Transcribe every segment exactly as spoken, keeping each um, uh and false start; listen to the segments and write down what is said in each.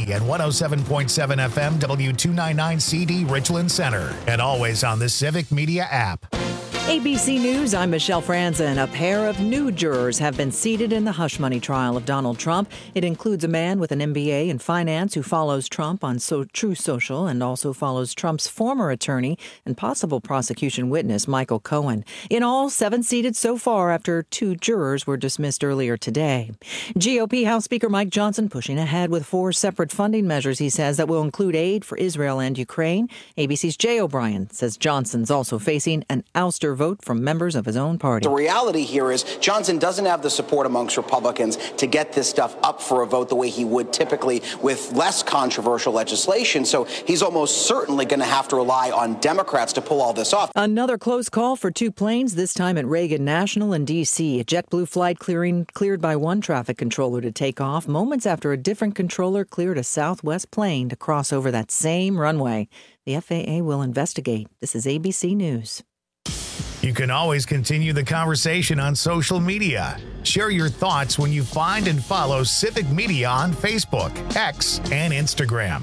and one oh seven point seven F M W two ninety-nine C D Richland Center. And always on the Civic Media app. A B C News, I'm Michelle Franzen. A pair of new jurors have been seated in the hush money trial of Donald Trump. It includes a man with an M B A in finance who follows Trump on so- Truth Social and also follows Trump's former attorney and possible prosecution witness, Michael Cohen. In all, seven seated so far after two jurors were dismissed earlier today. G O P House Speaker Mike Johnson pushing ahead with four separate funding measures, he says, that will include aid for Israel and Ukraine. A B C's Jay O'Brien says Johnson's also facing an ouster vote from members of his own party. The reality here is Johnson doesn't have the support amongst Republicans to get this stuff up for a vote the way he would typically with less controversial legislation. So he's almost certainly going to have to rely on Democrats to pull all this off. Another close call for two planes, this time at Reagan National in D C. A JetBlue flight clearing cleared by one traffic controller to take off moments after a different controller cleared a Southwest plane to cross over that same runway. The F A A will investigate. This is A B C News. You can always continue the conversation on social media. Share your thoughts when you find and follow Civic Media on Facebook, X, and Instagram.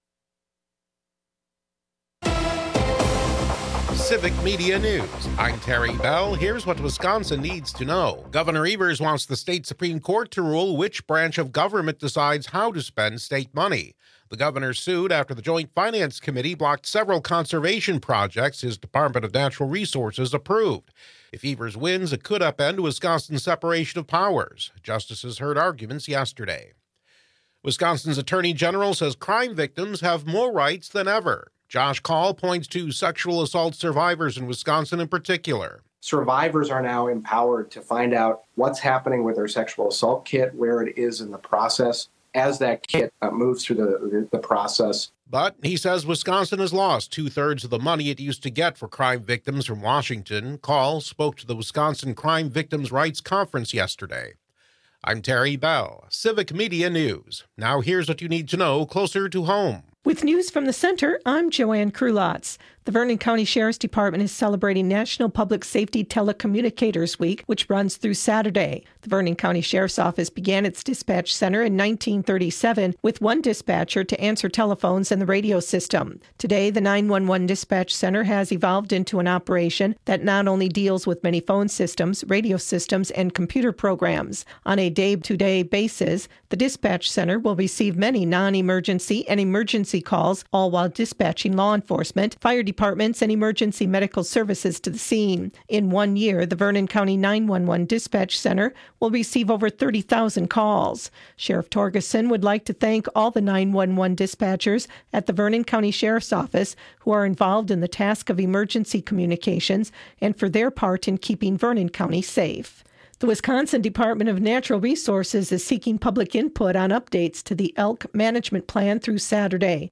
Civic Media News. I'm Terry Bell. Here's what Wisconsin needs to know. Governor Evers wants the state Supreme Court to rule which branch of government decides how to spend state money. The governor sued after the Joint Finance Committee blocked several conservation projects his Department of Natural Resources approved. If Evers wins, it could upend Wisconsin's separation of powers. Justices heard arguments yesterday. Wisconsin's Attorney General says crime victims have more rights than ever. Josh Call points to sexual assault survivors in Wisconsin in particular. Survivors are now empowered to find out what's happening with their sexual assault kit, where it is in the process, as that kit uh, moves through the, the process. But he says Wisconsin has lost two-thirds of the money it used to get for crime victims from Washington. Call spoke to the Wisconsin Crime Victims' Rights Conference yesterday. I'm Terry Bell, Civic Media News. Now here's what you need to know closer to home. With news from the center, I'm Joanne Krulotz. The Vernon County Sheriff's Department is celebrating National Public Safety Telecommunicators Week, which runs through Saturday. The Vernon County Sheriff's Office began its dispatch center in nineteen thirty-seven with one dispatcher to answer telephones and the radio system. Today, the nine one one Dispatch Center has evolved into an operation that not only deals with many phone systems, radio systems, and computer programs. On a day-to-day basis, the dispatch center will receive many non-emergency and emergency calls, all while dispatching law enforcement, fire departments, and emergency medical services to the scene. In one year, the Vernon County nine one one Dispatch Center will receive over thirty thousand calls. Sheriff Torgerson would like to thank all the nine one one dispatchers at the Vernon County Sheriff's Office who are involved in the task of emergency communications and for their part in keeping Vernon County safe. The Wisconsin Department of Natural Resources is seeking public input on updates to the elk management plan through Saturday.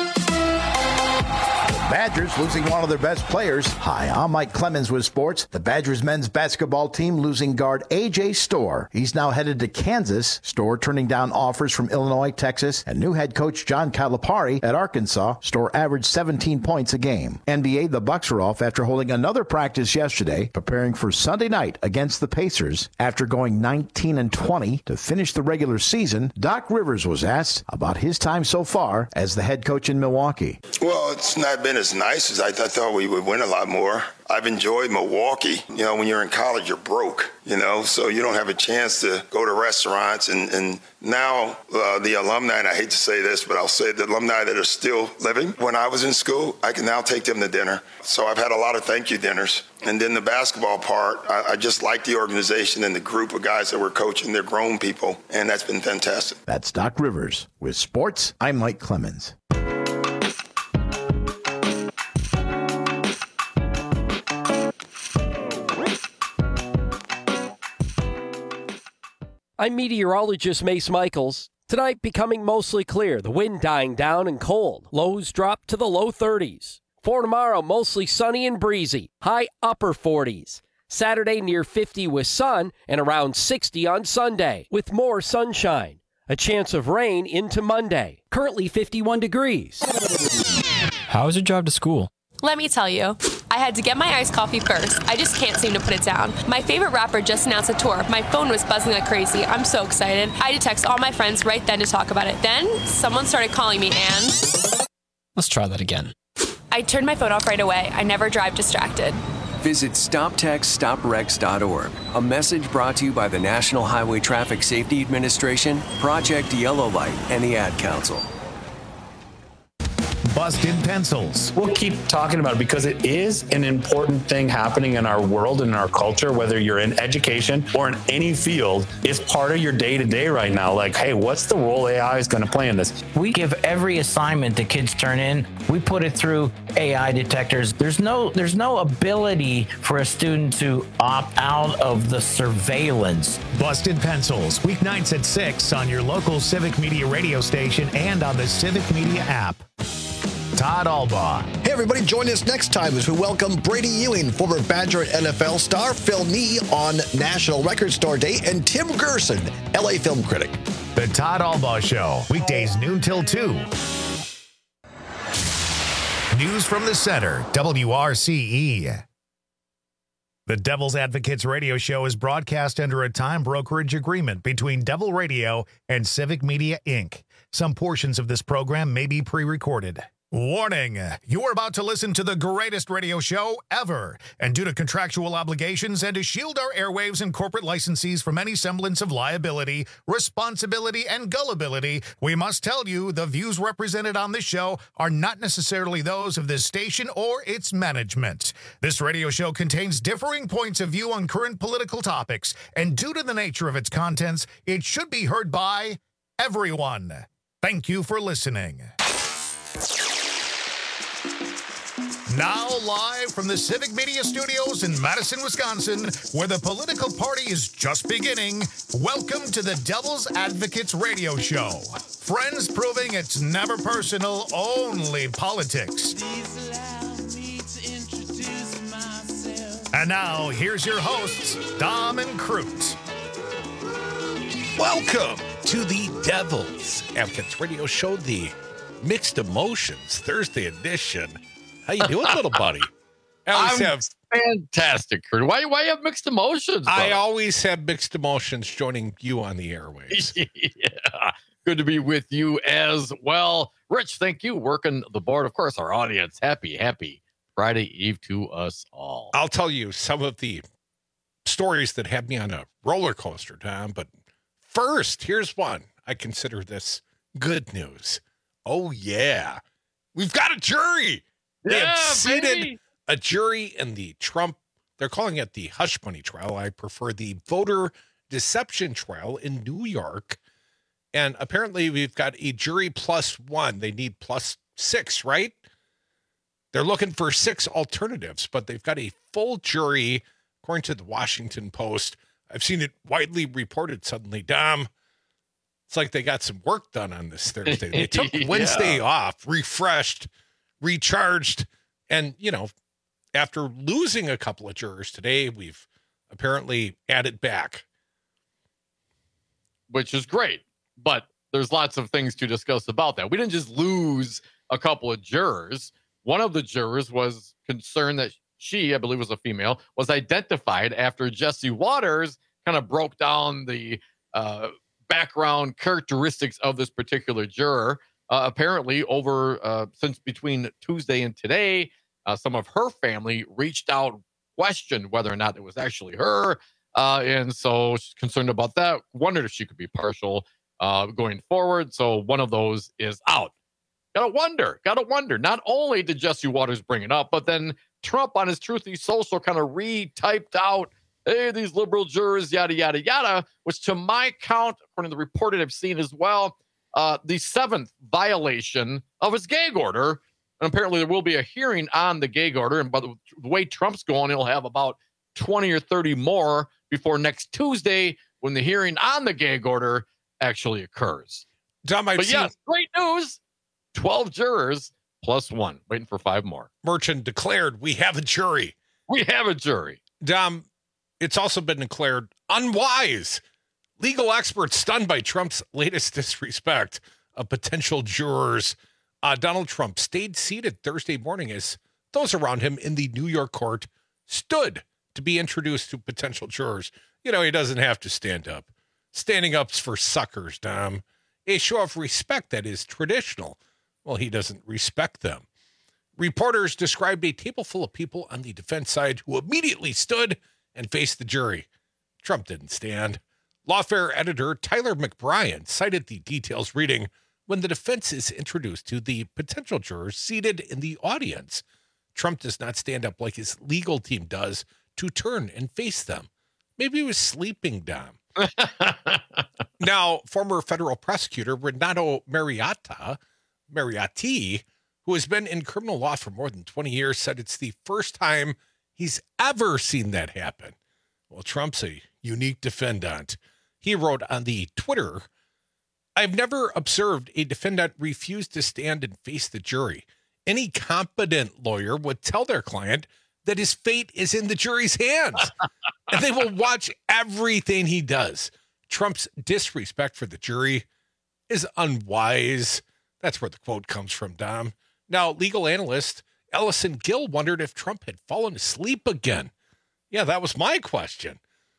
Badgers losing one of their best players. Hi, I'm Mike Clemens with sports. The Badgers men's basketball team losing guard A J Storr. He's now headed to Kansas. Storr turning down offers from Illinois, Texas, and new head coach John Calipari at Arkansas. Storr averaged seventeen points a game. N B A, the Bucks are off after holding another practice yesterday, preparing for Sunday night against the Pacers. After going nineteen and twenty to finish the regular season, Doc Rivers was asked about his time so far as the head coach in Milwaukee. Well, it's not been as nice as I, th- I thought we would win a lot more. I've enjoyed Milwaukee. You know, when you're in college, you're broke, you know, so you don't have a chance to go to restaurants. And, and now uh, the alumni, and I hate to say this, but I'll say the alumni that are still living. When I was in school, I can now take them to dinner. So I've had a lot of thank you dinners. And then the basketball part, I, I just like the organization and the group of guys that we're coaching. They're grown people, and that's been fantastic. That's Doc Rivers. With sports, I'm Mike Clemens. I'm meteorologist Mace Michaels. Tonight becoming mostly clear, the wind dying down and cold. Lows drop to the low thirties. For tomorrow, mostly sunny and breezy, high upper forties. Saturday near fifty with sun and around sixty on Sunday with more sunshine. A chance of rain into Monday. Currently fifty-one degrees. How is your job to school? Let me tell you. I had to get my iced coffee first. I just can't seem to put it down. My favorite rapper just announced a tour. My phone was buzzing like crazy. I'm so excited. I had to text all my friends right then to talk about it. Then someone started calling me and... Let's try that again. I turned my phone off right away. I never drive distracted. Visit stop text stop wrecks dot org. A message brought to you by the National Highway Traffic Safety Administration, Project Yellow Light, and the Ad Council. Busted pencils. We'll keep talking about it because it is an important thing happening in our world and in our culture, whether you're in education or in any field. It's part of your day-to-day right now. Like, hey, what's the role A I is going to play in this? We give every assignment the kids turn in, we put it through A I detectors. There's no, there's no ability for a student to opt out of the surveillance. Busted Pencils, weeknights at six on your local Civic Media radio station and on the Civic Media app. Todd Albaugh. Hey, everybody, join us next time as we welcome Brady Ewing, former Badger and N F L star, Phil Nee on National Record Store Day, and Tim Gerson, L A film critic. The Todd Albaugh Show, weekdays noon till two. News from the center, W R C E. The Devil's Advocates radio show is broadcast under a time brokerage agreement between Devil Radio and Civic Media, Incorporated. Some portions of this program may be pre-recorded. Warning, you're about to listen to the greatest radio show ever. And due to contractual obligations and to shield our airwaves and corporate licensees from any semblance of liability, responsibility, and gullibility, we must tell you the views represented on this show are not necessarily those of this station or its management. This radio show contains differing points of view on current political topics, and due to the nature of its contents, it should be heard by everyone. Thank you for listening. Now live from the Civic Media Studios in Madison, Wisconsin, where the political party is just beginning, welcome to the Devil's Advocates radio show. Friends proving it's never personal, only politics. And now, here's your hosts, Dom and Crute. Welcome to the Devil's Advocates radio show, the Mixed Emotions Thursday edition. How you doing, little buddy? I always I'm have fantastic, Kurt. Why? Why have mixed emotions? I brother? always have mixed emotions joining you on the airwaves. Yeah, good to be with you as well, Rich. Thank you. Working the board, of course. Our audience, happy, happy Friday Eve to us all. I'll tell you some of the stories that have me on a roller coaster, Tom. But first, here's one. I consider this good news. Oh yeah, we've got a jury. They yeah, have seated baby. a jury in the Trump, they're calling it the hush money trial. I prefer the voter deception trial in New York. And apparently we've got a jury plus one. They need plus six, right? They're looking for six alternatives, but they've got a full jury, according to the Washington Post. I've seen it widely reported suddenly, Dom. It's like they got some work done on this Thursday. They took yeah. Wednesday off, refreshed, recharged, and, you know, after losing a couple of jurors today, we've apparently added back. Which is great, but there's lots of things to discuss about that. We didn't just lose a couple of jurors. One of the jurors was concerned that she, I believe was a female, was identified after Jesse Waters kind of broke down the uh, background characteristics of this particular juror. Uh, apparently, over uh, since between Tuesday and today, uh, some of her family reached out, questioned whether or not it was actually her. Uh, and so she's concerned about that, wondered if she could be partial uh, going forward. So one of those is out. Gotta wonder, gotta wonder. Not only did Jesse Waters bring it up, but then Trump on his Truthy Social kind of re-typed out, hey, these liberal jurors, yada, yada, yada, which to my count, according to the report that I've seen as well, Uh, the seventh violation of his gag order. And apparently there will be a hearing on the gag order. And by the, the way Trump's going, he'll have about twenty or thirty more before next Tuesday when the hearing on the gag order actually occurs. Tom, I've but seen yes, great news. twelve jurors plus one, waiting for five more. Merchant declared, we have a jury. We have a jury. Dom, it's also been declared unwise. Legal experts stunned by Trump's latest disrespect of potential jurors. Uh, Donald Trump stayed seated Thursday morning as those around him in the New York court stood to be introduced to potential jurors. You know, he doesn't have to stand up. Standing up's for suckers, Dom. A show of respect that is traditional. Well, he doesn't respect them. Reporters described a table full of people on the defense side who immediately stood and faced the jury. Trump didn't stand. Lawfare editor Tyler McBrien cited the details reading, when the defense is introduced to the potential jurors seated in the audience, Trump does not stand up like his legal team does to turn and face them. Maybe he was sleeping, Dom. Now, former federal prosecutor Renato Mariotta, Mariotti, who has been in criminal law for more than twenty years, said it's the first time he's ever seen that happen. Well, Trump's a unique defendant. He wrote on the Twitter, I've never observed a defendant refuse to stand and face the jury. Any competent lawyer would tell their client that his fate is in the jury's hands, and they will watch everything he does. Trump's disrespect for the jury is unwise. That's where the quote comes from, Dom. Now, legal analyst Ellison Gill wondered if Trump had fallen asleep again. Yeah, that was my question.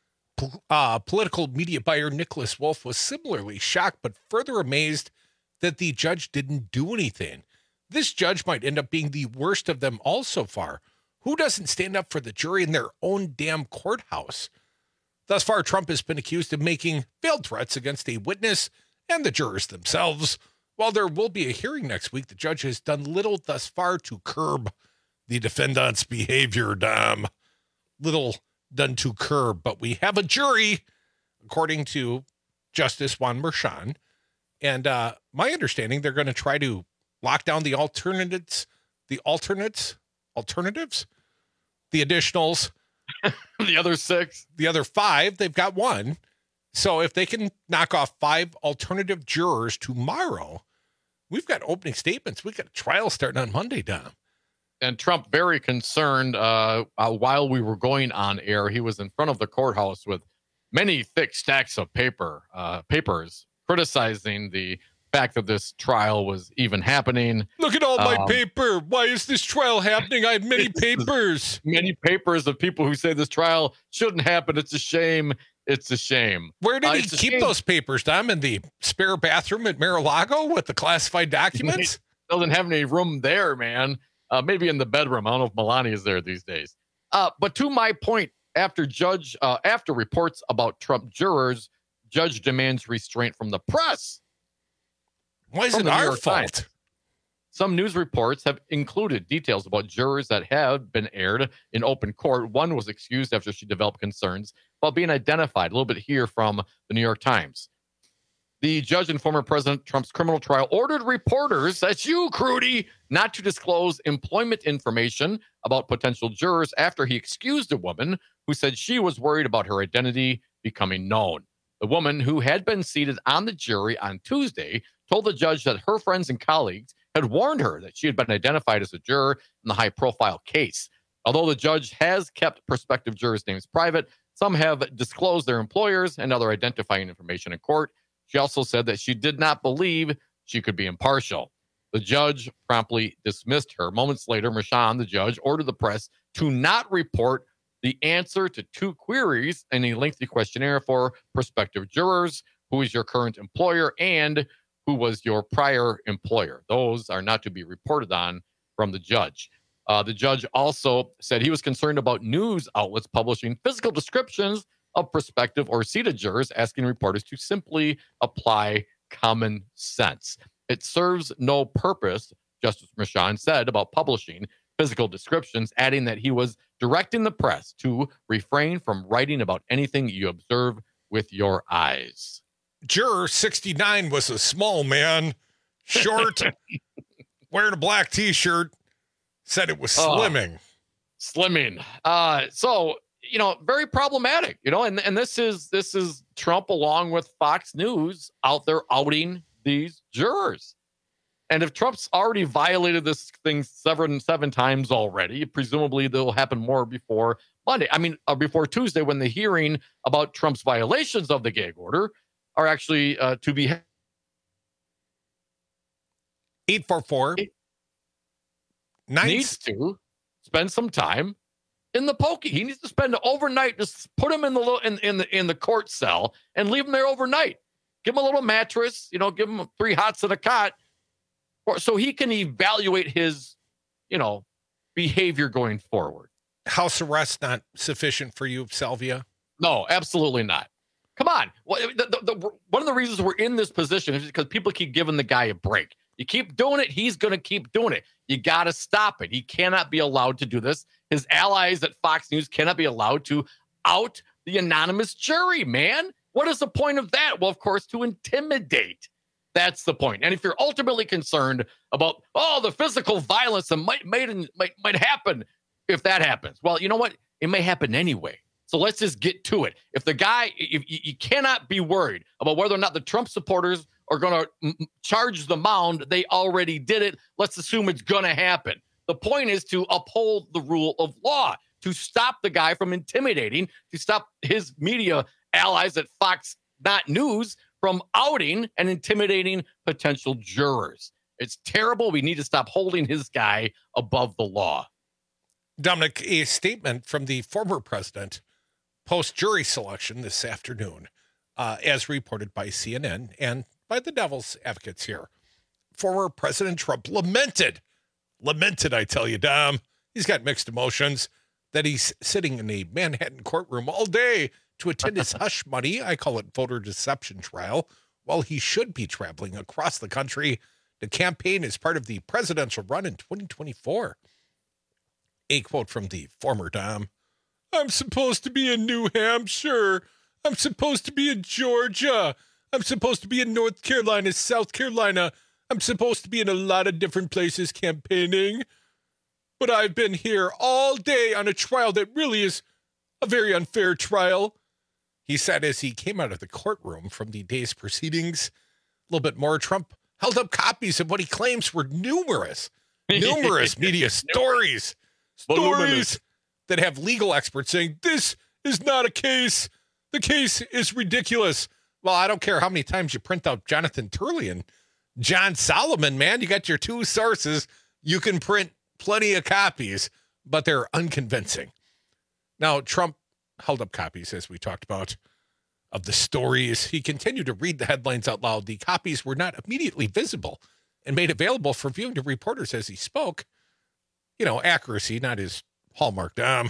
Uh, political media buyer Nicholas Wolf was similarly shocked, but further amazed that the judge didn't do anything. This judge might end up being the worst of them all so far. Who doesn't stand up for the jury in their own damn courthouse? Thus far, Trump has been accused of making veiled threats against a witness and the jurors themselves. While there will be a hearing next week, the judge has done little thus far to curb the defendant's behavior, Dom. Little done to curb, but we have a jury, according to Justice Juan Merchan. And uh, my understanding, they're going to try to lock down the alternatives, the alternates, alternatives, the additionals, the other six, the other five. They've got one. So if they can knock off five alternative jurors tomorrow, we've got opening statements. We've got a trial starting on Monday, Dom. And Trump very concerned uh, uh, while we were going on air. He was in front of the courthouse with many thick stacks of paper, uh, papers, criticizing the fact that this trial was even happening. Look at all my um, paper. Why is this trial happening? I have many papers. Many papers of people who say this trial shouldn't happen. It's a shame. It's a shame. Where did uh, he keep shame. those papers, Dom? In the spare bathroom at Mar-a-Lago with the classified documents? Doesn't have any room there, man. Uh, maybe in the bedroom. I don't know if Melania is there these days. Uh, but to my point, after judge, uh, after reports about Trump jurors, judge demands restraint from the press. Why is it our fault? Times. Some news reports have included details about jurors that have been aired in open court. One was excused after she developed concerns about being identified. A little bit here from the New York Times. The judge in former President Trump's criminal trial ordered reporters, that's you, Crudy, not to disclose employment information about potential jurors after he excused a woman who said she was worried about her identity becoming known. The woman, who had been seated on the jury on Tuesday, told the judge that her friends and colleagues had warned her that she had been identified as a juror in the high-profile case. Although the judge has kept prospective jurors' names private, some have disclosed their employers and other identifying information in court. She also said that she did not believe she could be impartial. The judge promptly dismissed her. Moments later, Merchan, the judge, ordered the press to not report the answer to two queries in a lengthy questionnaire for prospective jurors. Who is your current employer and who was your prior employer? Those are not to be reported on from the judge. Uh, the judge also said he was concerned about news outlets publishing physical descriptions of prospective or seated jurors, asking reporters to simply apply common sense. It serves no purpose, Justice Merchan said, about publishing physical descriptions, adding that he was directing the press to refrain from writing about anything you observe with your eyes. Juror sixty-nine was a small man, short, wearing a black T-shirt, said it was slimming. Oh, slimming. Uh, so, you know, very problematic, you know, and, and this is this is Trump along with Fox News out there outing these jurors. And if Trump's already violated this thing seven, seven times already, presumably there'll happen more before Monday. I mean, uh, before Tuesday, when the hearing about Trump's violations of the gag order are actually uh, to be. eight four four Needs to. spend some time in the pokey. He needs to spend an overnight. Just put him in the little, in, in the in the court cell and leave him there overnight. Give him a little mattress, you know, give him three hots and a cot, or, so he can evaluate his, you know, behavior going forward. House arrest not sufficient for you, Salvia? No, absolutely not. Come on. The, the, the, one of the reasons we're in this position is because people keep giving the guy a break. You keep doing it, he's going to keep doing it. You got to stop it. He cannot be allowed to do this. His allies at Fox News cannot be allowed to out the anonymous jury, man. What is the point of that? Well, of course, to intimidate. That's the point. And if you're ultimately concerned about, oh, the physical violence that might, might, might, might happen if that happens, well, you know what? It may happen anyway. So let's just get to it. If the guy, if you cannot be worried about whether or not the Trump supporters are going to m- charge the mound, they already did it. Let's assume it's going to happen. The point is to uphold the rule of law, to stop the guy from intimidating, to stop his media allies at Fox Not News from outing and intimidating potential jurors. It's terrible. We need to stop holding his guy above the law. Dominic, a statement from the former president post-jury selection this afternoon, uh, as reported by C N N and by the devil's advocates here. Former President Trump lamented, lamented, I tell you, Dom, he's got mixed emotions, that he's sitting in a Manhattan courtroom all day to attend his hush money, I call it voter deception trial, while he should be traveling across the country to campaign as part of the presidential run in twenty twenty-four. A quote from the former Dom. I'm supposed to be in New Hampshire. I'm supposed to be in Georgia. I'm supposed to be in North Carolina, South Carolina. I'm supposed to be in a lot of different places campaigning. But I've been here all day on a trial that really is a very unfair trial, he said as he came out of the courtroom from the day's proceedings. A little bit more, Trump held up copies of what he claims were numerous, numerous media stories, stories that have legal experts saying, this is not a case. The case is ridiculous. Well, I don't care how many times you print out Jonathan Turley and John Solomon, man. You got your two sources. You can print plenty of copies, but they're unconvincing. Now, Trump held up copies, as we talked about, of the stories. He continued to read the headlines out loud. The copies were not immediately visible and made available for viewing to reporters as he spoke. You know, accuracy, not his hallmark, Dom.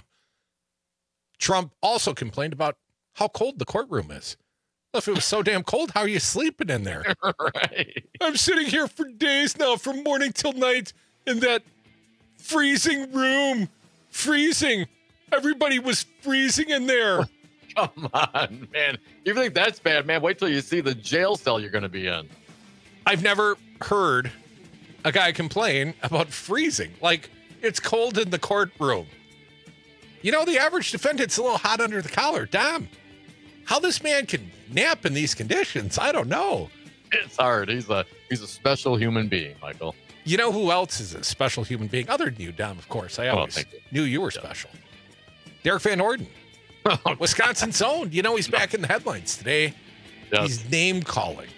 Trump also complained about how cold the courtroom is. Well, if it was so damn cold, how are you sleeping in there? Right. I'm sitting here for days now, from morning till night, in that freezing room. Freezing. Everybody was freezing in there. Come on, man. You think that's bad, man? Wait till you see the jail cell you're going to be in. I've never heard a guy complain about freezing. Like, it's cold in the courtroom. You know, the average defendant's a little hot under the collar. Damn. How this man can nap in these conditions, I don't know. It's hard. He's a he's a special human being, Michael. You know who else is a special human being? Other than you, Dom, of course. I always oh, you. knew you were yeah. special. Derek Van Orden. Oh, Wisconsin's own. You know, he's back in the headlines today. Yes. He's name-calling.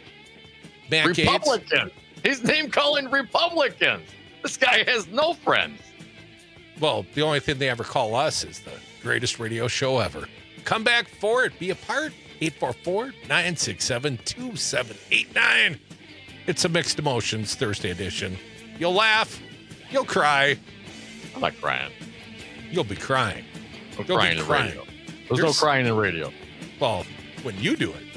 Matt Republicans. Gates. He's name-calling Republicans. This guy has no friends. Well, the only thing they ever call us is the greatest radio show ever. Come back for it. Be a part. eight four four, nine six seven, two seven eight nine. It's a Mixed Emotions Thursday edition. You'll laugh. You'll cry. I'm not crying. You'll be crying. I'm You'll crying in crying. radio. There's There's, no crying in radio. Well, when you do it.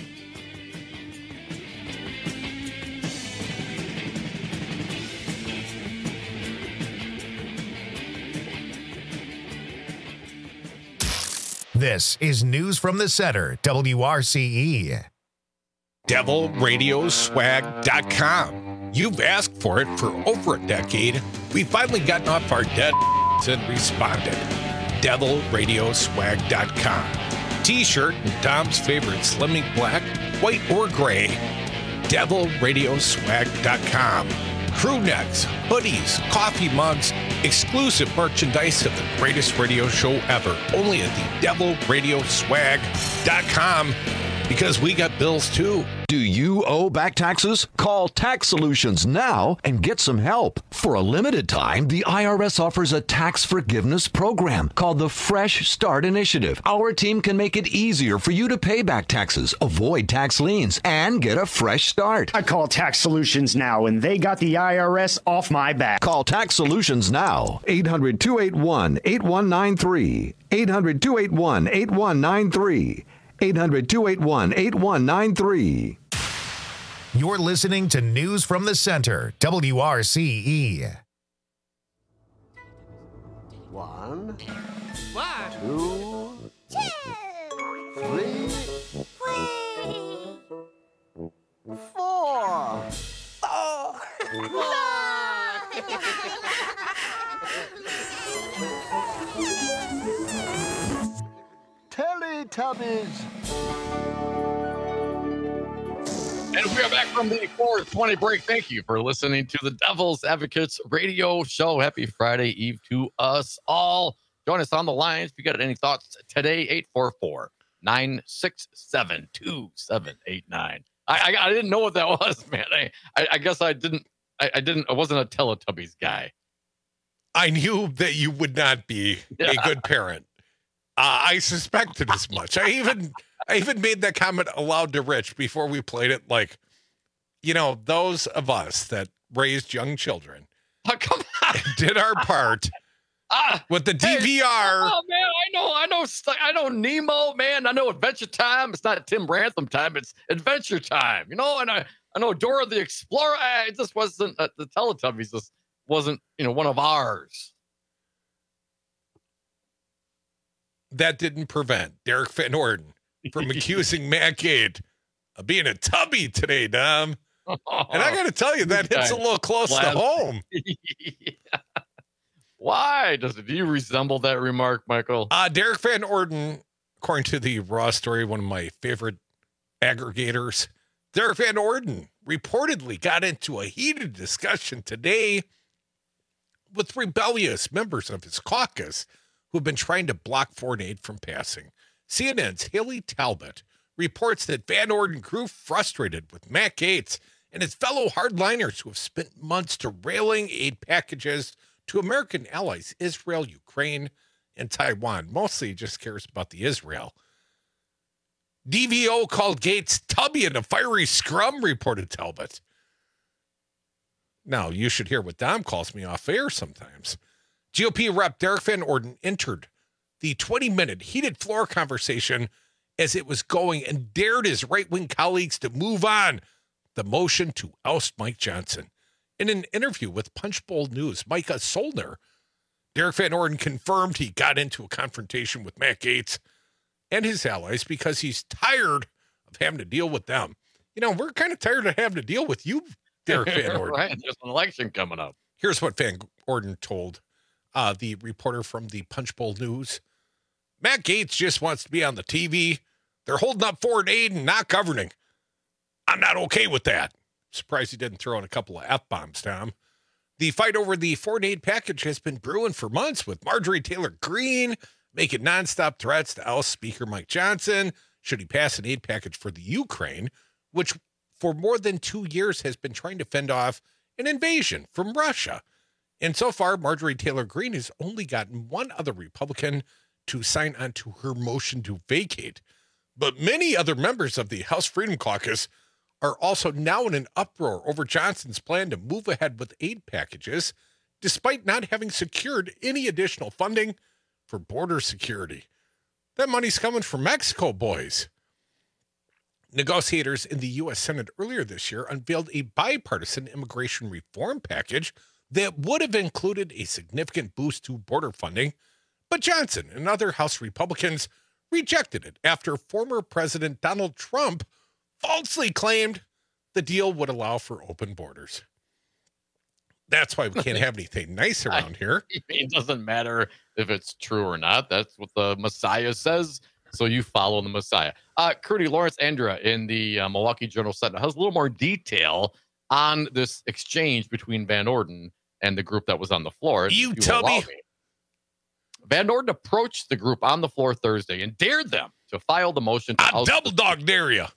This is News from the Center, W R C E. devil radio swag dot com. You've asked for it for over a decade. We've finally gotten off our dead and responded. devil radio swag dot com. T-shirt and Dom's favorite Slimming Black, white or gray. devil radio swag dot com. Crew necks, hoodies, coffee mugs, exclusive merchandise of the greatest radio show ever. Only at the devil radio swag dot com, because we got bills too. Do you owe back taxes? Call Tax Solutions now and get some help. For a limited time, the I R S offers a tax forgiveness program called the Fresh Start Initiative. Our team can make it easier for you to pay back taxes, avoid tax liens, and get a fresh start. I call Tax Solutions now, and they got the I R S off my back. Call Tax Solutions now. eight hundred, two eight one, eight one nine three. eight hundred, two eight one, eight one nine three. eight hundred, two eight one, eight one nine three. You're listening to News from the Center, W R C E. One, One, two, two, three, three, four. four. Teletubbies. And we are back from the four twenty break. Thank you for listening to the Devil's Advocates radio show. Happy Friday Eve to us all. Join us on the lines. If you got any thoughts today, eight four four, nine six seven, two seven eight nine. I, I I didn't know what that was, man. I I, I guess I didn't I, I didn't I wasn't a Teletubbies guy. I knew that you would not be Yeah. a good parent. Uh, I suspected as much. I even I even made that comment aloud to Rich before we played it. Like, you know, those of us that raised young children oh, come on. did our part ah, with the hey, D V R. Oh man, I know, I know, I know Nemo, man. I know Adventure Time. It's not Tim Brantham time. It's Adventure Time. You know, and I I know Dora the Explorer. I, it just wasn't uh, the Teletubbies. Just wasn't you know one of ours. That didn't prevent Derek Van Orden from accusing Matt Gate of being a tubby today, Dom. And I got to tell you, that hits a little close to home. Yeah. Why does it? Do you resemble that remark, Michael? Uh, Derek Van Orden, according to the Raw story, one of my favorite aggregators, Derek Van Orden reportedly got into a heated discussion today with rebellious members of his caucus who have been trying to block foreign aid from passing. C N N's Haley Talbot reports that Van Orden grew frustrated with Matt Gaetz and his fellow hardliners who have spent months derailing aid packages to American allies, Israel, Ukraine, and Taiwan. Mostly he just cares about the Israel. D V O called Gaetz tubby in a fiery scrum, reported Talbot. Now, you should hear what Dom calls me off air sometimes. G O P Rep Derek Van Orden entered the twenty-minute heated floor conversation as it was going and dared his right-wing colleagues to move on the motion to oust Mike Johnson. In an interview with Punchbowl News, Micah Solner, Derek Van Orden confirmed he got into a confrontation with Matt Gaetz and his allies because he's tired of having to deal with them. You know, we're kind of tired of having to deal with you, Derek Van Orden. Right, there's an election coming up. Here's what Van Orden told uh, the reporter from the Punchbowl News. Matt Gaetz just wants to be on the T V. They're holding up foreign aid and not governing. I'm not okay with that. Surprised he didn't throw in a couple of F-bombs, Tom. The fight over the foreign aid package has been brewing for months, with Marjorie Taylor Greene making nonstop threats to oust Speaker Mike Johnson should he pass an aid package for the Ukraine, which for more than two years has been trying to fend off an invasion from Russia. And so far, Marjorie Taylor Greene has only gotten one other Republican to sign on to her motion to vacate. But many other members of the House Freedom Caucus are also now in an uproar over Johnson's plan to move ahead with aid packages, despite not having secured any additional funding for border security. That money's coming from Mexico, boys. Negotiators in the U S Senate earlier this year unveiled a bipartisan immigration reform package that would have included a significant boost to border funding, but Johnson and other House Republicans rejected it after former President Donald Trump falsely claimed the deal would allow for open borders. That's why we can't have anything nice around here. I mean, it doesn't matter if it's true or not. That's what the Messiah says. So you follow the Messiah. Uh, Curdy Lawrence Andra in the uh, Milwaukee Journal Sentinel has a little more detail on this exchange between Van Orden and the group that was on the floor. You, you tell me. me. Van Orden approached the group on the floor Thursday and dared them to file the motion to I double dog dare you.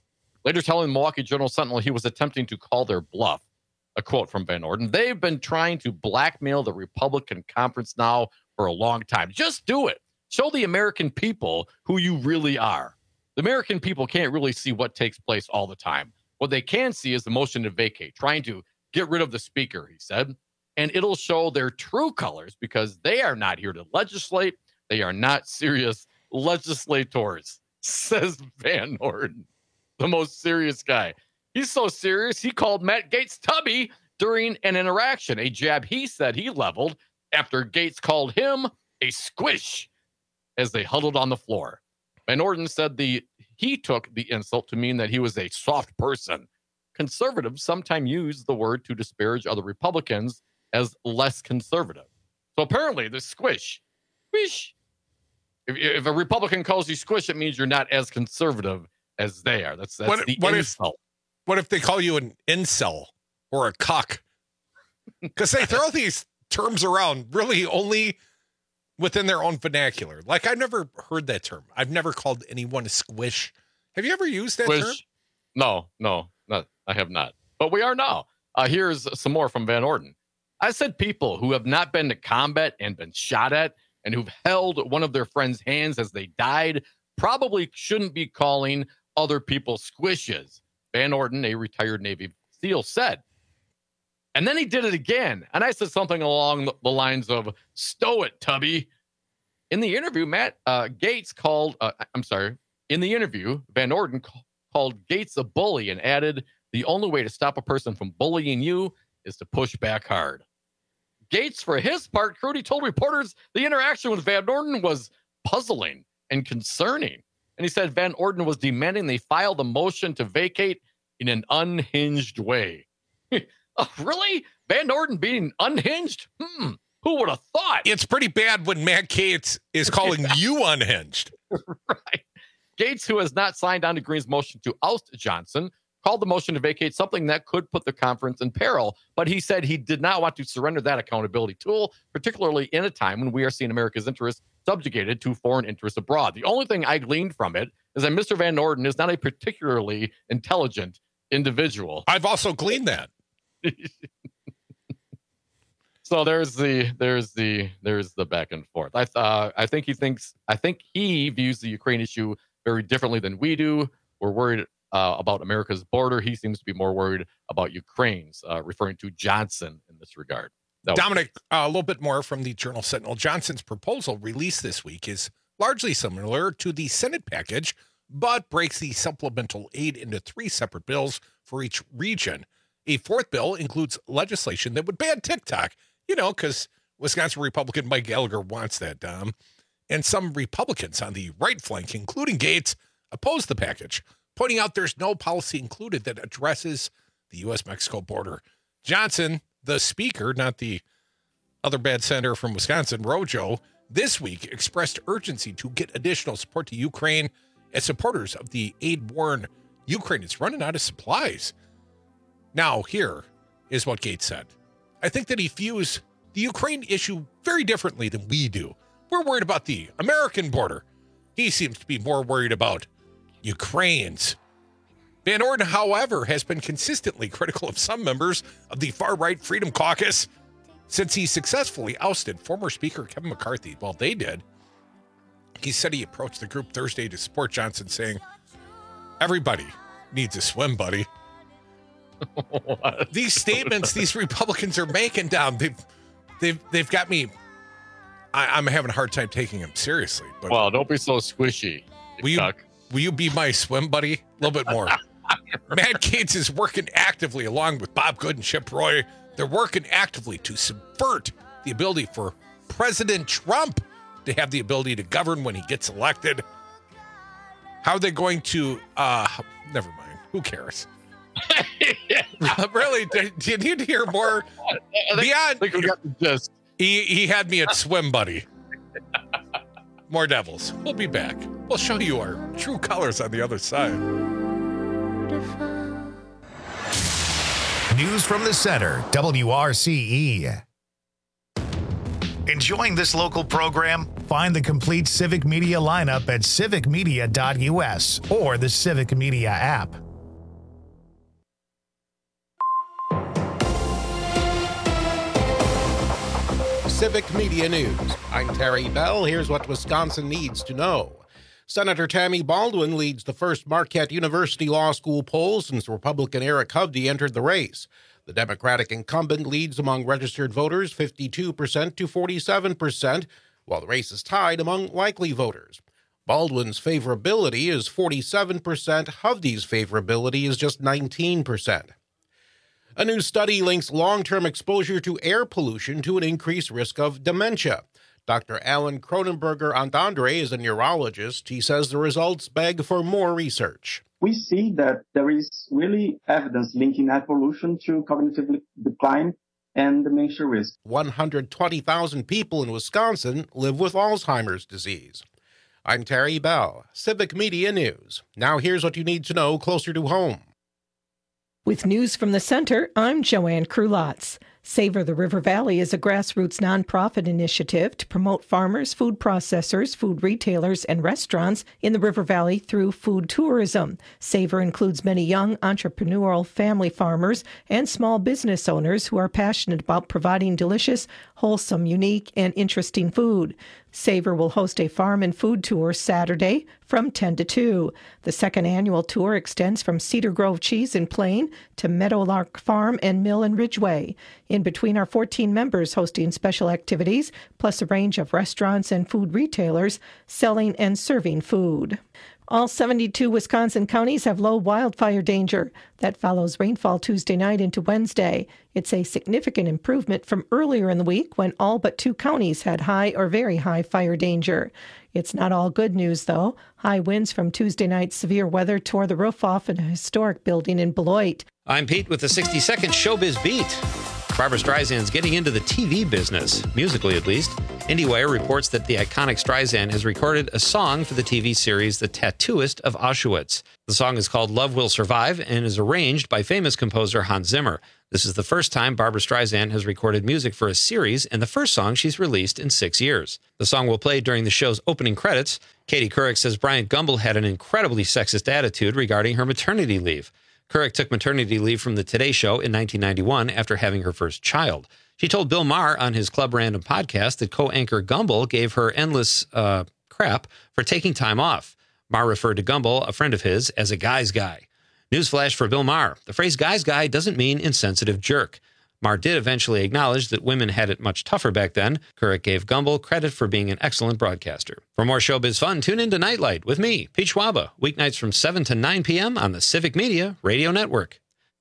later telling the Milwaukee Journal-Sentinel he was attempting to call their bluff. A quote from Van Orden: "They've been trying to blackmail the Republican conference now for a long time. Just do it. Show the American people who you really are." The American people can't really see what takes place all the time. What they can see is the motion to vacate, trying to get rid of the speaker, he said. And it'll show their true colors because they are not here to legislate. They are not serious legislators, says Van Orden, the most serious guy. He's so serious, he called Matt Gaetz Tubby during an interaction, a jab he said he leveled after Gaetz called him a squish as they huddled on the floor. Van Orden said the he took the insult to mean that he was a soft person. Conservatives sometimes use the word to disparage other Republicans as less conservative. So apparently the squish, squish. If, if a Republican calls you squish, it means you're not as conservative as they are. That's, that's what, the what insult. If, what if they call you an incel or a cuck? Because they throw these terms around really only within their own vernacular. Like, I've never heard that term. I've never called anyone a squish. Have you ever used that Squish. term? No, no, not, I have not. But we are now. Uh, here's some more from Van Orden. I said people who have not been to combat and been shot at and who've held one of their friends' hands as they died probably shouldn't be calling other people squishes, Van Orden, a retired Navy SEAL, said. And then he did it again. And I said something along the lines of, "Stow it, Tubby." In the interview, Matt uh, Gaetz called, uh, I'm sorry, in the interview, Van Orden ca- called Gaetz a bully and added, "The only way to stop a person from bullying you is to push back hard." Gaetz, for his part, Crudy told reporters the interaction with Van Orden was puzzling and concerning. And he said Van Orden was demanding they file the motion to vacate in an unhinged way. Oh, really? Van Orden being unhinged? Hmm. Who would have thought? It's pretty bad when Matt Gaetz is calling Yeah. you unhinged. Right. Gaetz, who has not signed on to Green's motion to oust Johnson, called the motion to vacate something that could put the conference in peril. But he said he did not want to surrender that accountability tool, particularly in a time when we are seeing America's interests subjugated to foreign interests abroad. The only thing I gleaned from it is that Mister Van Orden is not a particularly intelligent individual. I've also gleaned that. So there's the there's the there's the back and forth. I uh, I think he thinks I think he views the Ukraine issue very differently than we do. We're worried uh, about America's border. He seems to be more worried about Ukraine's, uh, referring to Johnson in this regard. That Dominic, uh, a little bit more from the Journal-Sentinel. Johnson's proposal released this week is largely similar to the Senate package, but breaks the supplemental aid into three separate bills for each region. A fourth bill includes legislation that would ban TikTok, you know, because Wisconsin Republican Mike Gallagher wants that, Dom. And some Republicans on the right flank, including Gaetz, oppose the package, pointing out there's no policy included that addresses the U S Mexico border. Johnson, the speaker, not the other bad senator from Wisconsin, Rojo, this week expressed urgency to get additional support to Ukraine as supporters of the aid-worn Ukraine is running out of supplies. Now, here is what Gaetz said. I think that he views the Ukraine issue very differently than we do. We're worried about the American border. He seems to be more worried about Ukraine's. Van Orden, however, has been consistently critical of some members of the far-right Freedom Caucus since he successfully ousted former Speaker Kevin McCarthy. Well, they did. He said he approached the group Thursday to support Johnson, saying, "Everybody needs a swim buddy." These statements these Republicans are making, Dom, they've they've they've got me. I, I'm having a hard time taking them seriously. But well, don't be so squishy. Will you, will you be my swim buddy? A little bit more. Matt Gaetz is working actively along with Bob Good and Chip Roy. They're working actively to subvert the ability for President Trump to have the ability to govern when he gets elected. How are they going to, uh, never mind. Who cares? Really? Do, do you need to hear more? I think, Beyond, I think we got the gist. He, he had me at swim buddy. More Devils. We'll be back. We'll show you our true colors on the other side. News from the center, W R C E. Enjoying this local program? Find the complete Civic Media lineup at civic media dot U S or the Civic Media app. Civic Media News. I'm Terry Bell. Here's what Wisconsin needs to know. Senator Tammy Baldwin leads the first Marquette University Law School poll since Republican Eric Hovde entered the race. The Democratic incumbent leads among registered voters fifty-two percent to forty-seven percent, while the race is tied among likely voters. Baldwin's favorability is forty-seven percent. Hovde's favorability is just nineteen percent. A new study links long-term exposure to air pollution to an increased risk of dementia. Doctor Alan Cronenberger Antandre is a neurologist. He says the results beg for more research. We see that there is really evidence linking air pollution to cognitive decline and dementia risk. one hundred twenty thousand people in Wisconsin live with Alzheimer's disease. I'm Terry Bell, Civic Media News. Now here's what you need to know closer to home. With news from the center, I'm Joanne Krulotz. Savor the River Valley is a grassroots nonprofit initiative to promote farmers, food processors, food retailers, and restaurants in the River Valley through food tourism. Savor includes many young entrepreneurial family farmers and small business owners who are passionate about providing delicious, wholesome, unique, and interesting food. Savor will host a farm and food tour Saturday from ten to two. The second annual tour extends from Cedar Grove Cheese in Plain to Meadowlark Farm and Mill in Ridgeway. In between are fourteen members hosting special activities, plus a range of restaurants and food retailers selling and serving food. All seventy-two Wisconsin counties have low wildfire danger. That follows rainfall Tuesday night into Wednesday. It's a significant improvement from earlier in the week when all but two counties had high or very high fire danger. It's not all good news, though. High winds from Tuesday night's severe weather tore the roof off a historic building in Beloit. I'm Pete with the sixty-second Showbiz Beat. Barbra Streisand's getting into the T V business, musically at least. IndieWire reports that the iconic Streisand has recorded a song for the T V series The Tattooist of Auschwitz. The song is called Love Will Survive and is arranged by famous composer Hans Zimmer. This is the first time Barbra Streisand has recorded music for a series and the first song she's released in six years. The song will play during the show's opening credits. Katie Couric says Bryant Gumbel had an incredibly sexist attitude regarding her maternity leave. Couric took maternity leave from the Today Show in nineteen ninety-one after having her first child. She told Bill Maher on his Club Random podcast that co-anchor Gumbel gave her endless uh, crap for taking time off. Maher referred to Gumbel, a friend of his, as a guy's guy. Newsflash for Bill Maher. The phrase guy's guy doesn't mean insensitive jerk. Maher did eventually acknowledge that women had it much tougher back then. Couric gave Gumbel credit for being an excellent broadcaster. For more showbiz fun, tune in to Nightlight with me, Pete Schwaba, weeknights from seven to nine p.m. on the Civic Media Radio Network.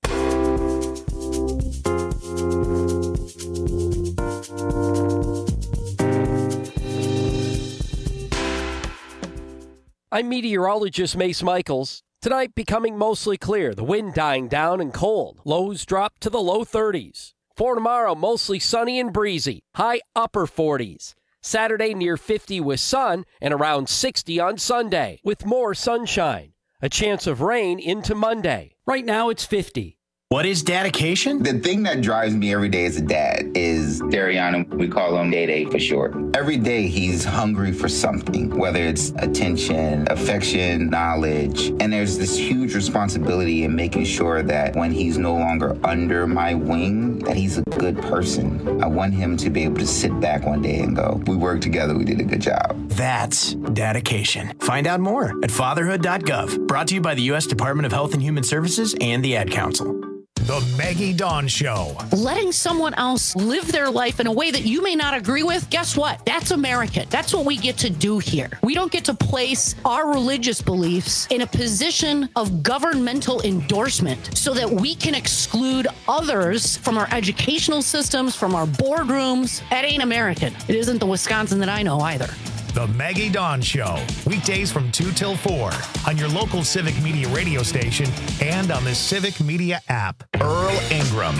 I'm meteorologist Mace Michaels. Tonight becoming mostly clear, the wind dying down and cold. Lows drop to the low thirties. For tomorrow, mostly sunny and breezy, high upper forties. Saturday near fifty with sun and around sixty on Sunday with more sunshine. A chance of rain into Monday. Right now it's fifty. What is dedication? The thing that drives me every day as a dad is Dariana. We call him Day Day for short. Every day he's hungry for something, whether it's attention, affection, knowledge. And there's this huge responsibility in making sure that when he's no longer under my wing, that he's a good person. I want him to be able to sit back one day and go, we worked together, we did a good job. That's dedication. Find out more at fatherhood dot gov. Brought to you by the U S Department of Health and Human Services and the Ad Council. The Maggie Dawn Show. Letting someone else live their life in a way that you may not agree with, guess what? That's American. That's what we get to do here. We don't get to place our religious beliefs in a position of governmental endorsement so that we can exclude others from our educational systems, from our boardrooms. That ain't American. It isn't the Wisconsin that I know either. The Maggie Dawn Show, weekdays from two till four on your local Civic Media radio station and on the Civic Media app. Earl Ingram.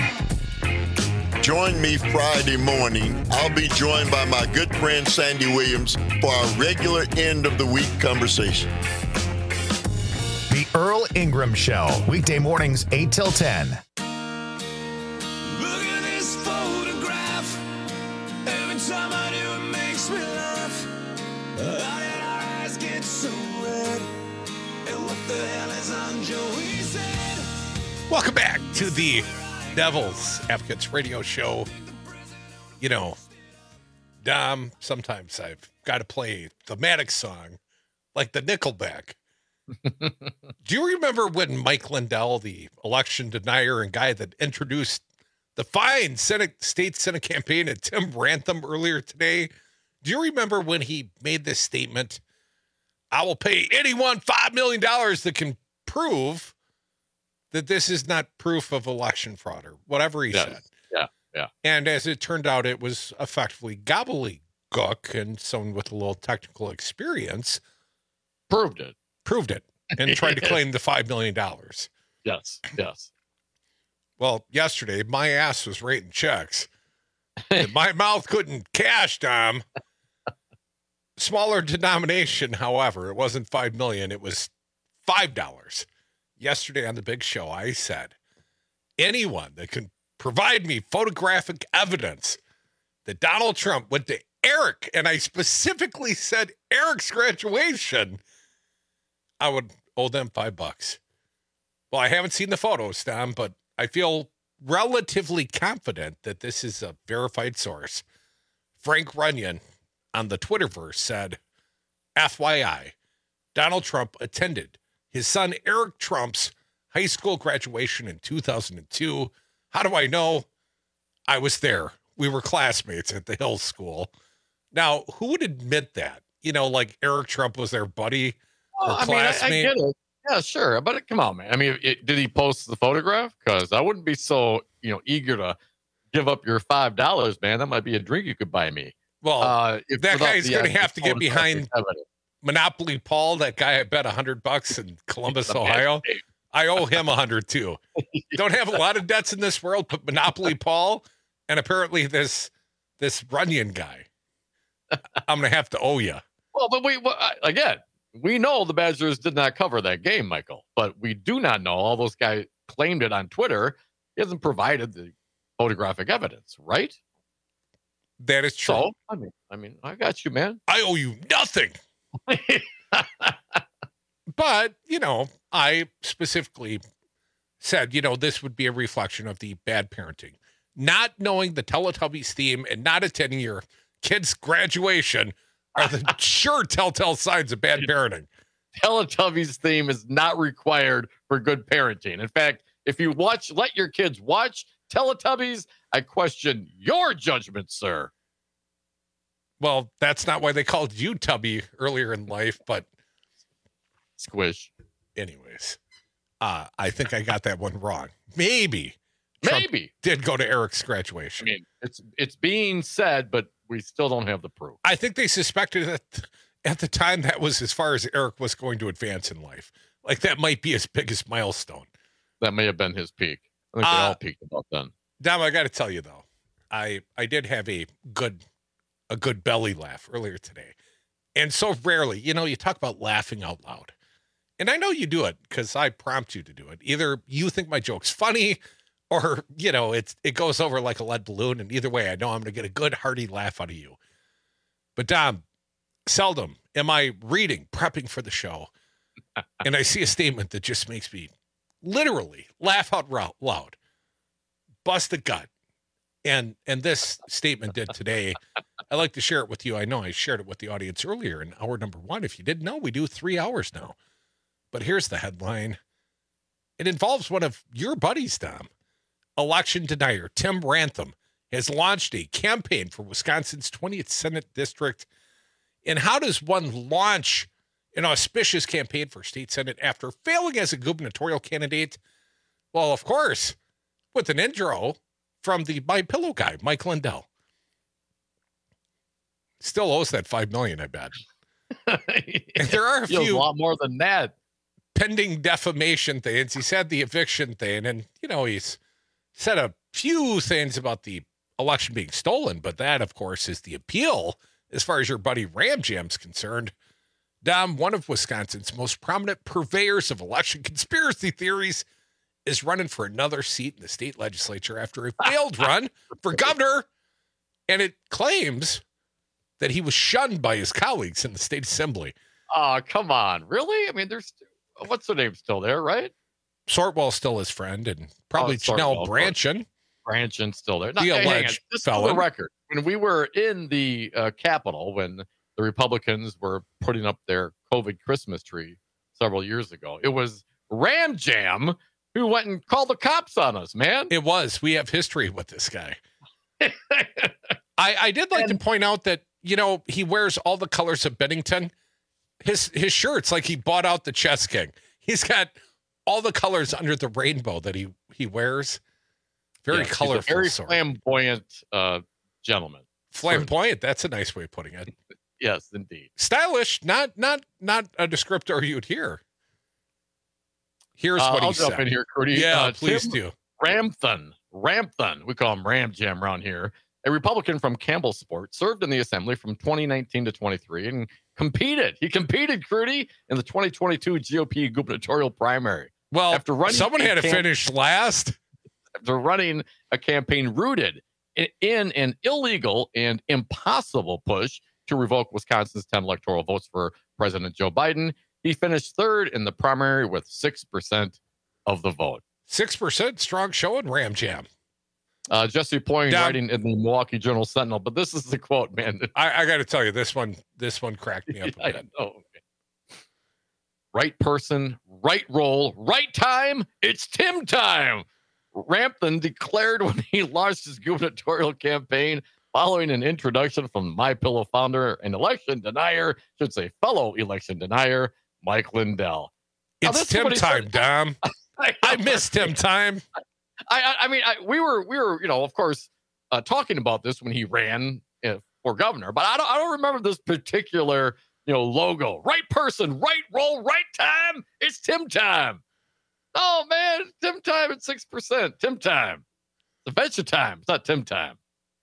Join me Friday morning. I'll be joined by my good friend Sandy Williams for our regular end of the week conversation. The Earl Ingram Show, weekday mornings eight till ten. Look at this photograph. Every time I do, it makes me laugh. How did our eyes get so red? And what the hell is on Joey's head? Welcome back to the Devil's Advocates radio show. You know, Dom, sometimes I've got to play a thematic song like the Nickelback. Do you remember when Mike Lindell, the election denier and guy that introduced the fine Senate state Senate campaign at Tim Rantham earlier today? Do you remember when he made this statement? I will pay anyone five million dollars that can prove that this is not proof of election fraud or whatever he yes. said. Yeah, yeah. And as it turned out, it was effectively gobbledygook, and someone with a little technical experience proved it. Proved it and tried to claim the five million dollars. Yes, yes. Well, yesterday, my ass was writing checks. And my mouth couldn't cash, Tom. Smaller denomination, however, it wasn't five million dollars. It was five dollars. Yesterday on the big show, I said, anyone that can provide me photographic evidence that Donald Trump went to Eric, and I specifically said Eric's graduation, I would owe them five bucks. Well, I haven't seen the photos, Tom, but I feel relatively confident that this is a verified source. Frank Runyon on the Twitterverse said, F Y I, Donald Trump attended his son Eric Trump's high school graduation in two thousand two. How do I know? I was there. We were classmates at the Hill School. Now, who would admit that? You know, like Eric Trump was their buddy or Well, I mean, I, I classmate? get it. Yeah, sure. But come on, man. I mean, it, did he post the photograph? Because I wouldn't be so, you know, eager to give up your five dollars, man. That might be a drink you could buy me. Well, uh, if, that without guy's the going to actual have to get behind evidence. Monopoly Paul, that guy I bet a hundred bucks in Columbus, He's a Ohio. bad I owe him a hundred too. Don't have a lot of debts in this world, but Monopoly Paul and apparently this this Runyon guy, I'm going to have to owe you. Well, but we well, I- again, we know the Badgers did not cover that game, Michael. But we do not know. All those guys claimed it on Twitter. He hasn't provided the photographic evidence, right? That is true. So, I mean, I mean, I got you, man. I owe you nothing. But, you know, I specifically said, you know, this would be a reflection of the bad parenting. Not knowing the Teletubbies theme and not attending your kid's graduation are the sure telltale signs of bad parenting. Teletubbies theme is not required for good parenting. In fact, if you watch, let your kids watch Teletubbies, I question your judgment, sir. Well, that's not why they called you Tubby earlier in life, but squish. Anyways, uh, I think I got that one wrong. Maybe. Trump Maybe. did go to Eric's graduation. I mean, it's it's being said, but we still don't have the proof. I think they suspected that at the time that was as far as Eric was going to advance in life. Like that might be his biggest milestone. That may have been his peak. I think Uh, they all peaked about then. Dom, I got to tell you though, I I did have a good a good belly laugh earlier today, and so rarely, you know, you talk about laughing out loud, and I know you do it because I prompt you to do it. Either you think my joke's funny, or you know, it's it goes over like a lead balloon, and either way, I know I'm going to get a good hearty laugh out of you. But Dom, seldom am I reading, prepping for the show, and I see a statement that just makes me literally laugh out rou- loud, bust a gut. And and this statement did today. I'd like to share it with you. I know I shared it with the audience earlier in hour number one. If you didn't know, we do three hours now. But here's the headline. It involves one of your buddies, Tom. Election denier Tim Rantham has launched a campaign for Wisconsin's twentieth Senate District. And how does one launch an auspicious campaign for state Senate after failing as a gubernatorial candidate? Well, of course, with an intro from the My Pillow guy, Mike Lindell. Still owes that five million dollars, I bet. And there are a Feels few a lot more than that. pending defamation things. He's had the eviction thing, and, you know, he's said a few things about the election being stolen, but that, of course, is the appeal as far as your buddy Ram Jam's concerned. Dom, one of Wisconsin's most prominent purveyors of election conspiracy theories, is running for another seat in the state legislature after a failed run for governor. And it claims that he was shunned by his colleagues in the state assembly. Oh, come on. Really? I mean, there's what's the name still there, right? Sortwell's still his friend, and probably Oh, Janelle Sortwell, Branchen. Branching still there. Now, The hey, hang on. alleged Just for felon. the record, when we were in the uh, Capitol, when the Republicans were putting up their COVID Christmas tree several years ago, it was Ram Jam who went and called the cops on us, man. It was. We have history with this guy. I, I did like and, to point out that, you know, he wears all the colors of Bennington. His his shirts, like he bought out the Chess King. He's got all the colors under the rainbow that he, he wears. Very yes, colorful. He's a very sort. flamboyant uh, gentleman. Flamboyant. That's a nice way of putting it. Yes, indeed. Stylish. Not not not a descriptor you'd hear. Here's uh, what he I'll said. jump in here, Crudy. Yeah, uh, please Tim do. Ramthun. Ramthun. We call him Ram Jam around here. A Republican from Campbell Sport, served in the assembly from twenty nineteen to twenty-three and competed. He competed, Crudy, in the twenty twenty-two G O P gubernatorial primary. Well, after running someone had to camp- finish last. After running a campaign rooted in, in an illegal and impossible push to revoke Wisconsin's ten electoral votes for President Joe Biden, he finished third in the primary with six percent of the vote. six percent strong showing, Ram Jam. Uh, Jesse Point Down. writing in the Milwaukee Journal Sentinel, but this is the quote, man. I, I got to tell you, this one, this one cracked me up. I know. Right person, right role, right time. It's Tim time. Ramthun declared when he launched his gubernatorial campaign following an introduction from MyPillow founder and election denier, should say fellow election denier, Mike Lindell. It's Tim time, Dom. I, I missed Tim time. I, I, I mean, I, we were, we were, you know, of course, uh, talking about this when he ran uh, for governor, but I don't, I don't remember this particular, you know, logo. Right person, right role, right time. It's Tim time. Oh man, Tim time at six percent. Tim time. It's adventure time. It's not Tim time.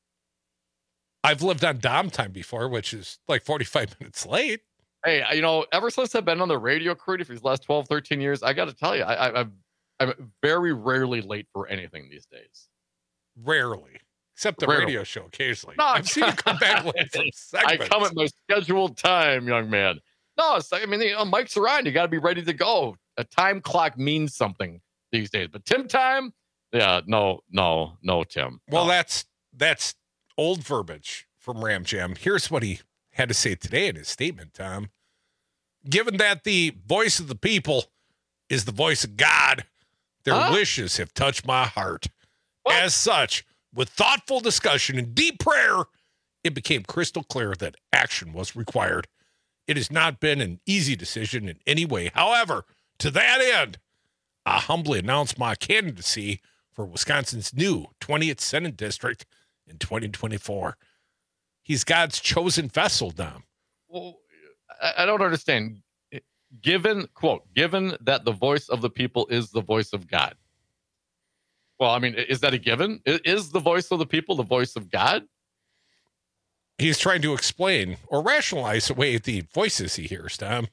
I've lived on Dom time before, which is like forty-five minutes late. Hey, you know, ever since I've been on the radio, Crudy, for these last twelve, thirteen years, I got to tell you, I, I, I've, I'm very rarely late for anything these days. Rarely. Except the Rarely. radio show occasionally. No, I've seen you come back late from I segments. come at my scheduled time, young man. No, it's like, I mean, you know, Mike's around. You got to be ready to go. A time clock means something these days. But Tim time, yeah, no, no, no, Tim. Well, no. that's that's old verbiage from Ram Jam. Here's what he had to say today in his statement, Tom. Given that the voice of the people is the voice of God, their Huh? wishes have touched my heart. What? As such, with thoughtful discussion and deep prayer, it became crystal clear that action was required. It has not been an easy decision in any way. However, to that end, I humbly announce my candidacy for Wisconsin's new twentieth Senate District in twenty twenty-four. He's God's chosen vessel, Dom. Well, I, I don't understand. Given, quote, given that the voice of the people is the voice of God. Well, I mean, is that a given? I- Is the voice of the people the voice of God? He's trying to explain or rationalize away the voices he hears, Tom.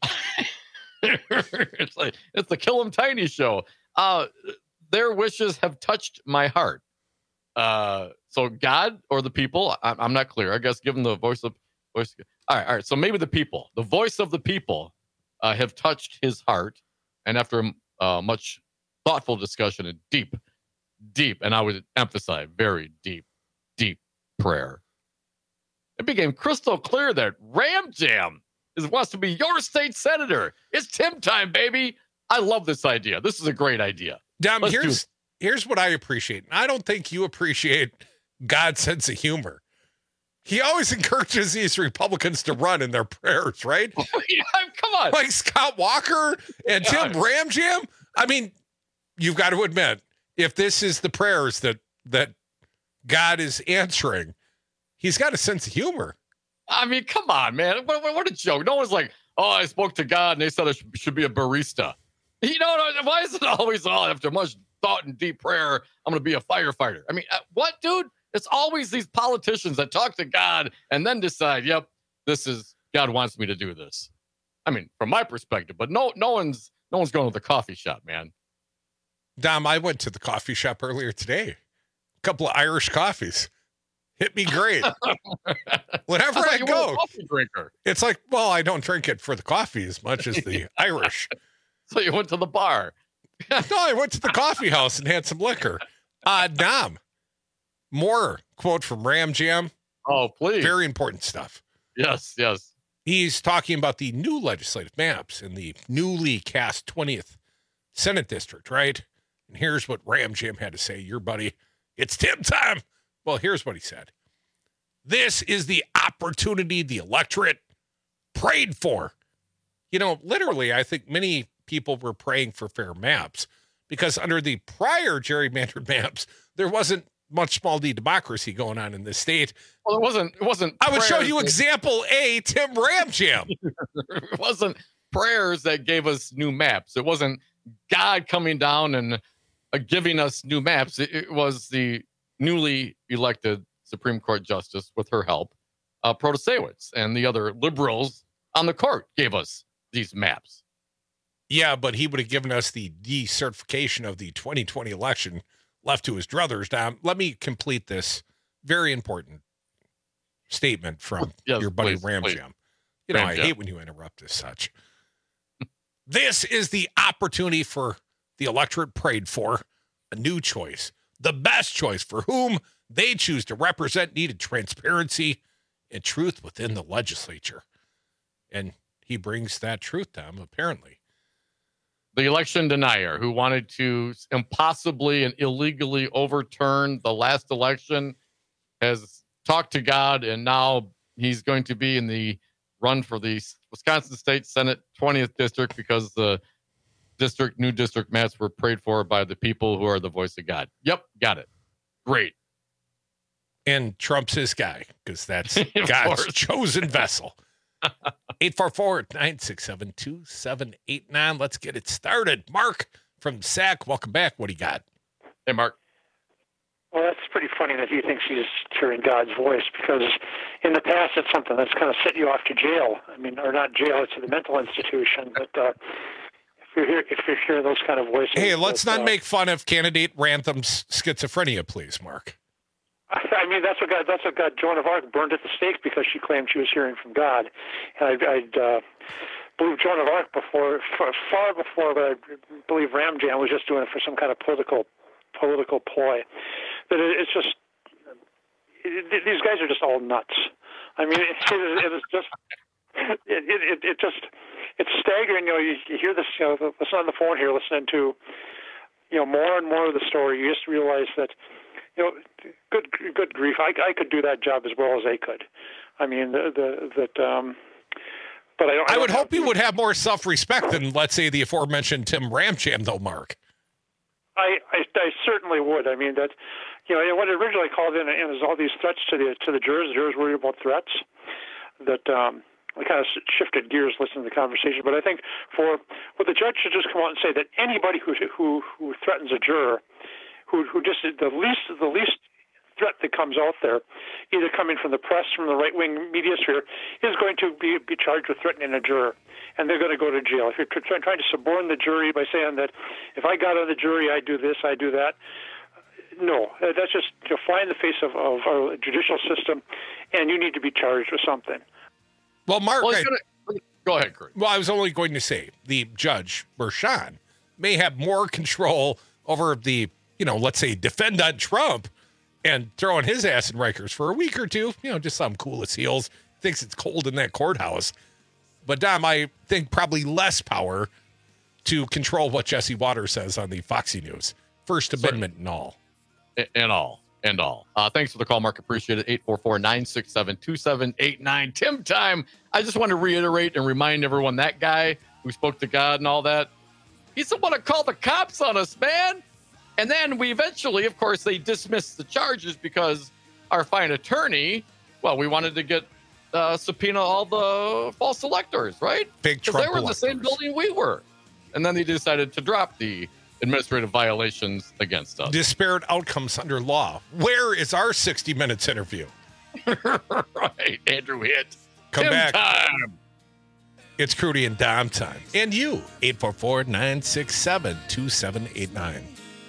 it's like it's the Kill 'em Tiny show. Uh, their wishes have touched my heart. Uh, so God or the people? I, I'm not clear. I guess given the voice of voice. All right, all right. So maybe the people, the voice of the people, uh, have touched his heart, and after uh, much thoughtful discussion and deep, deep, and I would emphasize very deep, deep prayer, it became crystal clear that Ram Jam is wants to be your state senator. It's Tim time, baby. I love this idea. This is a great idea. Dom, Let's do here's it. here's what I appreciate. I don't think you appreciate God's sense of humor. He always encourages these Republicans to run in their prayers, right? Yeah, come on. Like Scott Walker and Tim Ram Jam. I mean, you've got to admit, if this is the prayers that that God is answering, he's got a sense of humor. I mean, come on, man. What, what, what a joke. No one's like, oh, I spoke to God and they said I should, should be a barista. You know, why is it always, oh, after much thought and deep prayer, I'm going to be a firefighter? I mean, uh, what, dude? It's always these politicians that talk to God and then decide, yep, this is, God wants me to do this. I mean, from my perspective, but no, no one's, no one's going to the coffee shop, man. Dom, I went to the coffee shop earlier today. A couple of Irish coffees. Hit me great. Whenever I, I, you go, were a coffee drinker. it's like, well, I don't drink it for the coffee as much as the Irish. So you went to the bar. No, I went to the coffee house and had some liquor. Uh, Dom, More quote from Ram Jam. Oh, please. Very important stuff. Yes, yes. He's talking about the new legislative maps in the newly cast twentieth Senate District, right? And here's what Ram Jam had to say. Your buddy, it's Tim time. Well, here's what he said. This is the opportunity the electorate prayed for. You know, literally, I think many people were praying for fair maps because under the prior gerrymandered maps, there wasn't much small d democracy going on in this state. Well, it wasn't, it wasn't. I would show you that, example A, Tim Ram Jam. It wasn't prayers that gave us new maps. It wasn't God coming down and uh, giving us new maps. It, it was the newly elected Supreme Court Justice, with her help, uh, Protasewicz, and the other liberals on the court gave us these maps. Yeah, but he would have given us the decertification of the twenty twenty election left to his druthers. Now, let me complete this very important statement from yes, your buddy please, Ram please. Jam. You know, Ram I Jam. hate when you interrupt as such. This is the opportunity for the electorate prayed for, a new choice, the best choice for whom they choose to represent needed transparency and truth within the legislature. And he brings that truth to them, apparently. The election denier who wanted to impossibly and illegally overturn the last election has talked to God, and now he's going to be in the run for the Wisconsin State Senate twentieth District because the district, new district maps were prayed for by the people who are the voice of God. Yep, got it. Great. And Trump's his guy, because that's Of God's course. chosen vessel. eight four four, nine six seven, two seven eight nine. Let's get it started. Mark from S A C, welcome back. What do you got? Hey, Mark. Well, that's pretty funny that he thinks he's hearing God's voice, because in the past it's something that's kind of set you off to jail. I mean, or not jail, it's the mental institution. But uh, if you're hear, if you're hearing those kind of voices, Hey, let's that, not uh, make fun of candidate Rantham's schizophrenia, please, Mark. I mean, that's what got that's what got Joan of Arc burned at the stake, because she claimed she was hearing from God. And I'd, I'd uh, believe Joan of Arc before, far, far before, but I believe Ram Jam was just doing it for some kind of political political ploy. That it, it's just it, it, these guys are just all nuts. I mean, it, it, it is just it, it it just it's staggering. You know, you, you hear this. You know, listen on the phone here, listening to you know more and more of the story. You just realize that. You know, good, good grief! I, I could do that job as well as they could. I mean, the, the that. Um, but I don't. I, I would don't hope you would have more self-respect than, let's say, the aforementioned Tim Ram Jam, though, Mark. I, I, I certainly would. I mean, that, you know, what it originally called in, in is all these threats to the to the jurors. The jurors worried about threats. That um, we kind of shifted gears listening to the conversation. But I think for what the judge should just come out and say that anybody who who who threatens a juror. Who, who just the least the least threat that comes out there, either coming from the press, from the right wing media sphere, is going to be be charged with threatening a juror, and they're going to go to jail. If you're tr- trying to suborn the jury by saying that if I got on the jury, I do this, I do that, no, that's just you know, fly in the face of, of our judicial system, and you need to be charged with something. Well, Mark, Well, I, he's gonna- go ahead, Kurt. well, I was only going to say the judge, Bershan, may have more control over the, you know, let's say defendant Trump and throwing his ass in Rikers for a week or two, you know, just some cool as heels, thinks it's cold in that courthouse. But Dom, I think probably less power to control what Jesse Waters says on the Foxy News. First Amendment and all. And all. And all. Uh, thanks for the call, Mark. Appreciate it. eight four four, nine six seven, two seven eight nine. Tim time. I just want to reiterate and remind everyone that guy who spoke to God and all that, he's the one that called the cops on us, man. And then we eventually, of course, they dismissed the charges because our fine attorney, well, we wanted to get uh, subpoena all the false electors, right? Big Because Trump they were in the same building we were. And then they decided to drop the administrative violations against us. Disparate outcomes under law. Where is our sixty minutes interview? Right, Andrew Hitt. Come Tim back. time. It's Crudy and Dom time. And you, eight four four, nine six seven, two seven eight nine.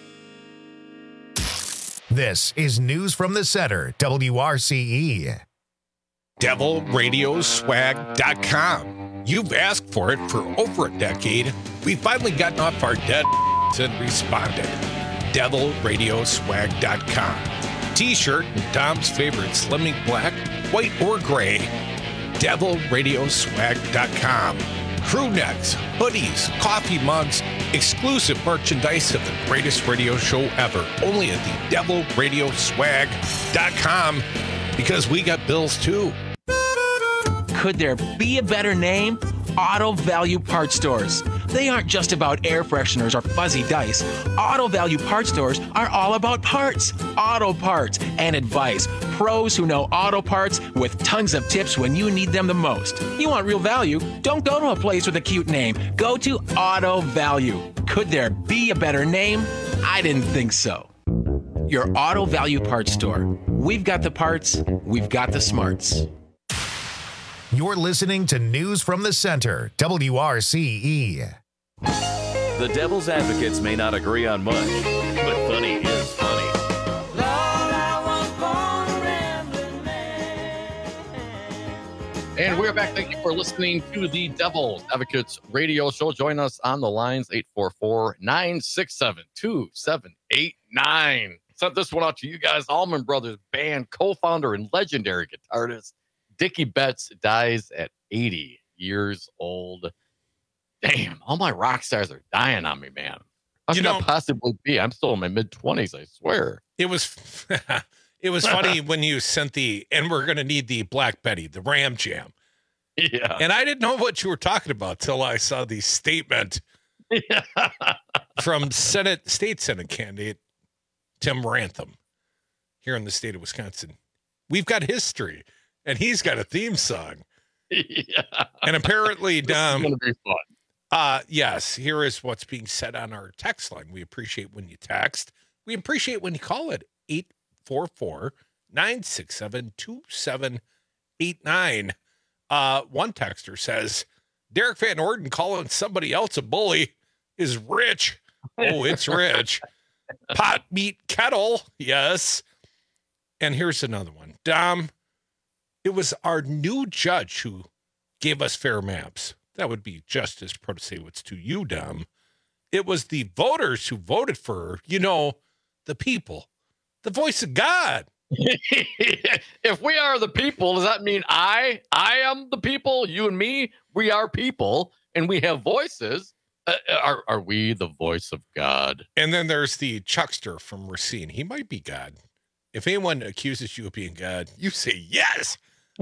This is News from the Center, W R C E. devil radio swag dot com. You've asked for it for over a decade. We've finally gotten off our dead and responded. devil radio swag dot com. T-shirt in Dom's favorite Slimming Black, white, or gray. devil radio swag dot com. Crew necks, hoodies, coffee mugs, exclusive merchandise of the greatest radio show ever. Only at the devil radio swag dot com, because we got bills too. Could there be a better name? Auto Value Parts Stores. They aren't just about air fresheners or fuzzy dice. Auto Value Parts Stores are all about parts, auto parts, and advice. Pros who know auto parts with tons of tips when you need them the most. You want real value? Don't go to a place with a cute name. Go to Auto Value. Could there be a better name? I didn't think so. Your Auto Value Parts Store. We've got the parts, we've got the smarts. You're listening to News from the Center, W R C E. The Devil's Advocates may not agree on much, but funny is funny. And we're back. Thank you for listening to the Devil's Advocates radio show. Join us on the lines, eight four four, nine six seven, two seven eight nine. Sent this one out to you guys. Allman Brothers Band co-founder and legendary guitarist Dickie Betts dies at eighty years old. Damn, all my rock stars are dying on me, man. How could that possibly be? I'm still in my mid-twenties, I swear. It was it was funny when you sent the, and we're going to need the Black Betty, the Ram Jam. Yeah. And I didn't know what you were talking about till I saw the statement yeah. from Senate, state Senate candidate Tim Rantham here in the state of Wisconsin. We've got history. And he's got a theme song. Yeah. And apparently, Dom, going to be fun. Uh, yes, here is what's being said on our text line. We appreciate when you text. We appreciate when you call it eight four four, nine six seven, two seven eight nine. Uh, one texter says, Derek Van Orden calling somebody else a bully is rich. Oh, it's rich. Pot meat kettle. Yes. And here's another one. Dom, it was our new judge who gave us fair maps. That would be Justice Protasiewicz to you, Dom. It was the voters who voted for her. You know, the people, the voice of God. If we are the people, does that mean I, I am the people? You and me, we are people, and we have voices. Uh, are are we the voice of God? And then there's the Chuckster from Racine. He might be God. If anyone accuses you of being God, you say yes.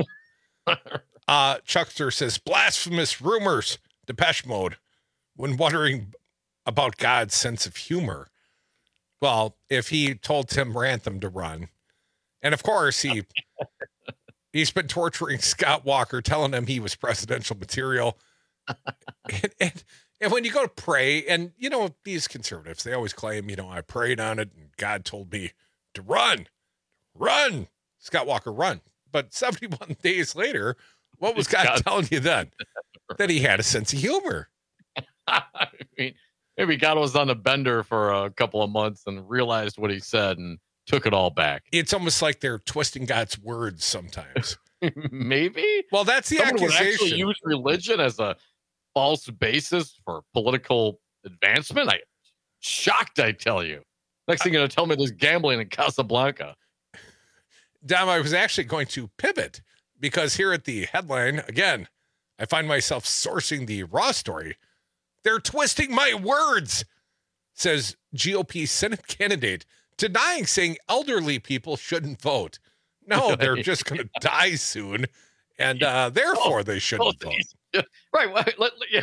uh, Chuckster says, blasphemous rumors, Depeche Mode, when wondering about God's sense of humor. Well, if he told Tim Rantham to run, and of course he he's been torturing Scott Walker, telling him he was presidential material. and, and, and when you go to pray, and you know, these conservatives, they always claim, you know, I prayed on it and God told me to run, run, Scott Walker, run. But seventy-one days later, what was God, God telling you then? That he had a sense of humor. I mean, maybe God was on a bender for a couple of months and realized what he said and took it all back. It's almost like they're twisting God's words sometimes. Maybe. Well, that's the Someone accusation. Would actually use religion as a false basis for political advancement. I shocked, I tell you. Next thing you're going to tell me there's gambling in Casablanca. Dom, I was actually going to pivot because here at the headline, again, I find myself sourcing the raw story. They're twisting my words, says G O P Senate candidate, denying saying elderly people shouldn't vote. No, they're just going to die soon, and uh, therefore they shouldn't oh, vote. Right. Well, let, let, yeah.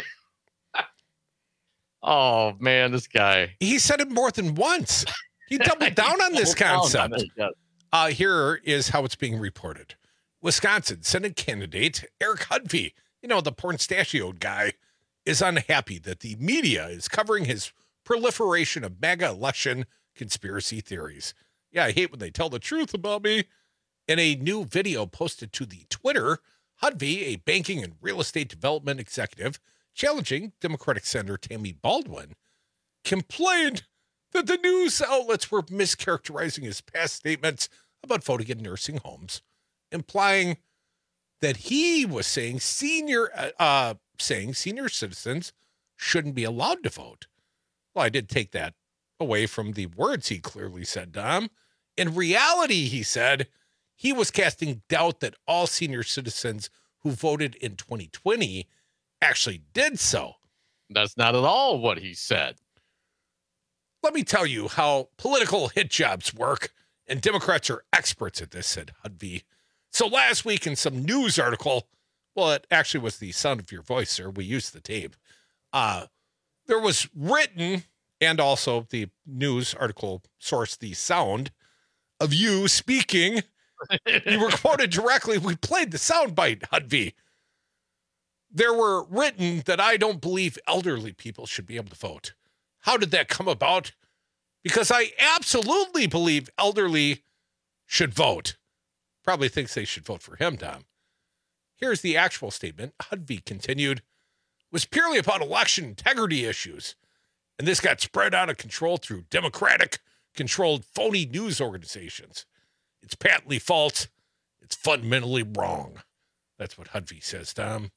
Oh, man, this guy. He said it more than once. He doubled down on this concept. Uh, here is how it's being reported. Wisconsin Senate candidate Eric Hudvey, you know, the pornstachioed guy, is unhappy that the media is covering his proliferation of MAGA election conspiracy theories. Yeah, I hate when they tell the truth about me. In a new video posted to the Twitter, Hudvey, a banking and real estate development executive challenging Democratic Senator Tammy Baldwin, complained that the news outlets were mischaracterizing his past statements about voting in nursing homes, implying that he was saying senior, uh, uh, saying senior citizens shouldn't be allowed to vote. Well, I did take that away from the words he clearly said, Dom. In reality, he said, he was casting doubt that all senior citizens who voted in twenty twenty actually did so. That's not at all what he said. Let me tell you how political hit jobs work, and Democrats are experts at this, said Hudvey. So last week in some news article, well, it actually was the sound of your voice, sir. We used the tape. Uh, there was written, and also the news article sourced the sound of you speaking. You were quoted directly. We played the soundbite, Hudvey. There were written that I don't believe elderly people should be able to vote. How did that come about? Because I absolutely believe elderly should vote. Probably thinks they should vote for him, Tom. Here's the actual statement. Hudvey continued, was purely about election integrity issues. And this got spread out of control through Democratic-controlled phony news organizations. It's patently false. It's fundamentally wrong. That's what Hudvey says, Tom.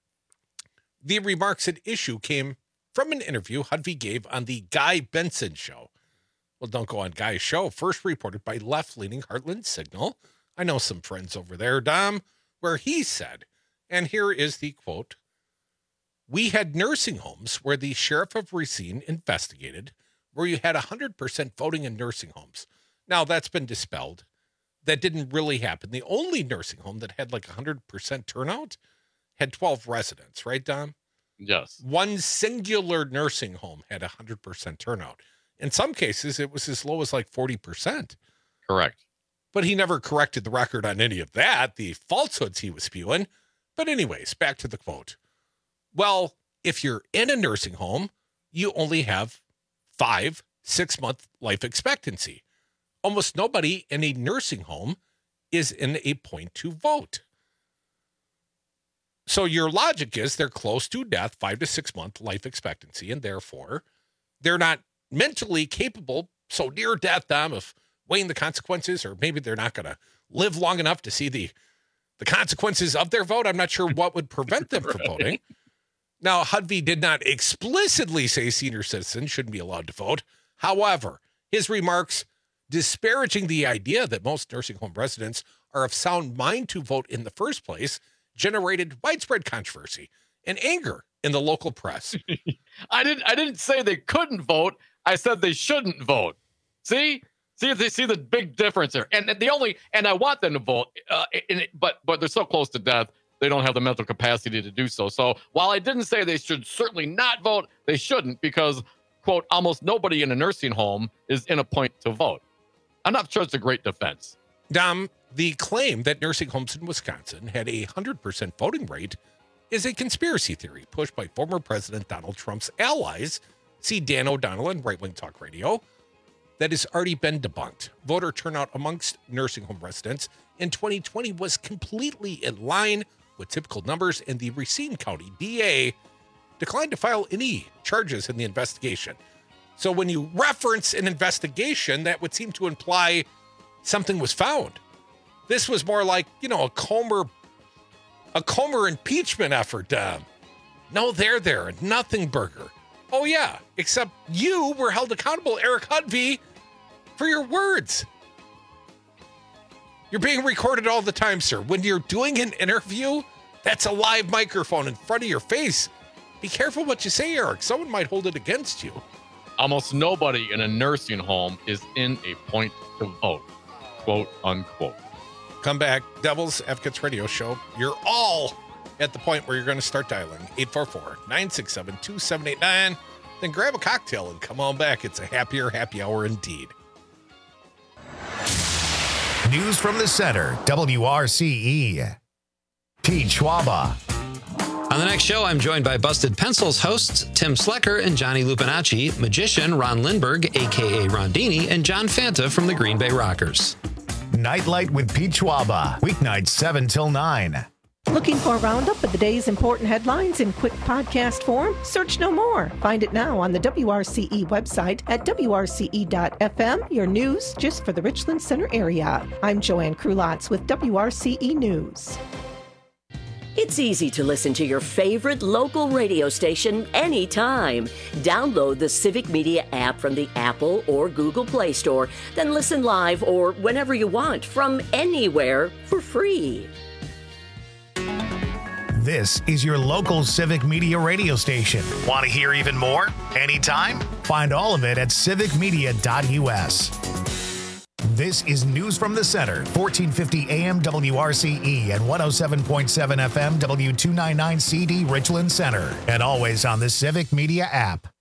The remarks at issue came from an interview Hudvey gave on the Guy Benson Show. Well, don't go on Guy's show. First reported by left-leaning Heartland Signal. I know some friends over there, Dom, where he said, and here is the quote, we had nursing homes where the sheriff of Racine investigated where you had one hundred percent voting in nursing homes. Now, that's been dispelled. That didn't really happen. The only nursing home that had like one hundred percent turnout had twelve residents, right, Dom? Yes. One singular nursing home had one hundred percent turnout. In some cases, it was as low as like forty percent. Correct. But he never corrected the record on any of that, the falsehoods he was spewing. But anyways, back to the quote. Well, if you're in a nursing home, you only have five, six-month life expectancy. Almost nobody in a nursing home is in a point to vote. So your logic is they're close to death, five to six month life expectancy, and therefore they're not mentally capable, so near death, Dom, of weighing the consequences, or maybe they're not going to live long enough to see the, the consequences of their vote. I'm not sure what would prevent them from voting. Now, Hudvey did not explicitly say senior citizens shouldn't be allowed to vote. However, his remarks disparaging the idea that most nursing home residents are of sound mind to vote in the first place generated widespread controversy and anger in the local press. I didn't I didn't say they couldn't vote. I said they shouldn't vote. See? See they see the big difference there. And the only and I want them to vote, uh, it, but but they're so close to death, they don't have the mental capacity to do so. So while I didn't say they should certainly not vote, they shouldn't because, quote, almost nobody in a nursing home is in a point to vote. I'm not sure it's a great defense. Dom, the claim that nursing homes in Wisconsin had a one hundred percent voting rate is a conspiracy theory pushed by former President Donald Trump's allies, see Dan O'Donnell and Right Wing Talk Radio, that has already been debunked. Voter turnout amongst nursing home residents in twenty twenty was completely in line with typical numbers, and the Racine County D A declined to file any charges in the investigation. So when you reference an investigation, that would seem to imply something was found. This was more like, you know, a Comer, a Comer impeachment effort. Um, no, there, there, nothing burger. Oh yeah, except you were held accountable, Eric Hudvey, for your words. You're being recorded all the time, sir. When you're doing an interview, that's a live microphone in front of your face. Be careful what you say, Eric. Someone might hold it against you. Almost nobody in a nursing home is in a point to vote, quote unquote. Come back, Devil's Advocates Radio Show. You're all at the point where you're going to start dialing eight four four, nine six seven, two seven eight nine. Then grab a cocktail and come on back. It's a happier happy hour indeed. News from the center, W R C E. Pete Schwaba. On the next show, I'm joined by Busted Pencils hosts Tim Slecker and Johnny Lupinacci, magician Ron Lindberg, a k a. Rondini, and John Fanta from the Green Bay Rockers. Nightlight with Pete Schwaba, weeknights seven till nine. Looking for a roundup of the day's important headlines in quick podcast form? Search no more. Find it now on the W R C E website at W R C E dot F M, your news just for the Richland Center area. I'm Joanne Krulotz with W R C E News. It's easy to listen to your favorite local radio station anytime. Download the Civic Media app from the Apple or Google Play Store, then listen live or whenever you want from anywhere for free. This is your local Civic Media radio station. Want to hear even more? Anytime? Find all of it at civic media dot u s. This is News from the Center, fourteen fifty A M W R C E and one oh seven point seven F M W two ninety-nine C D Richland Center, and always on the Civic Media app.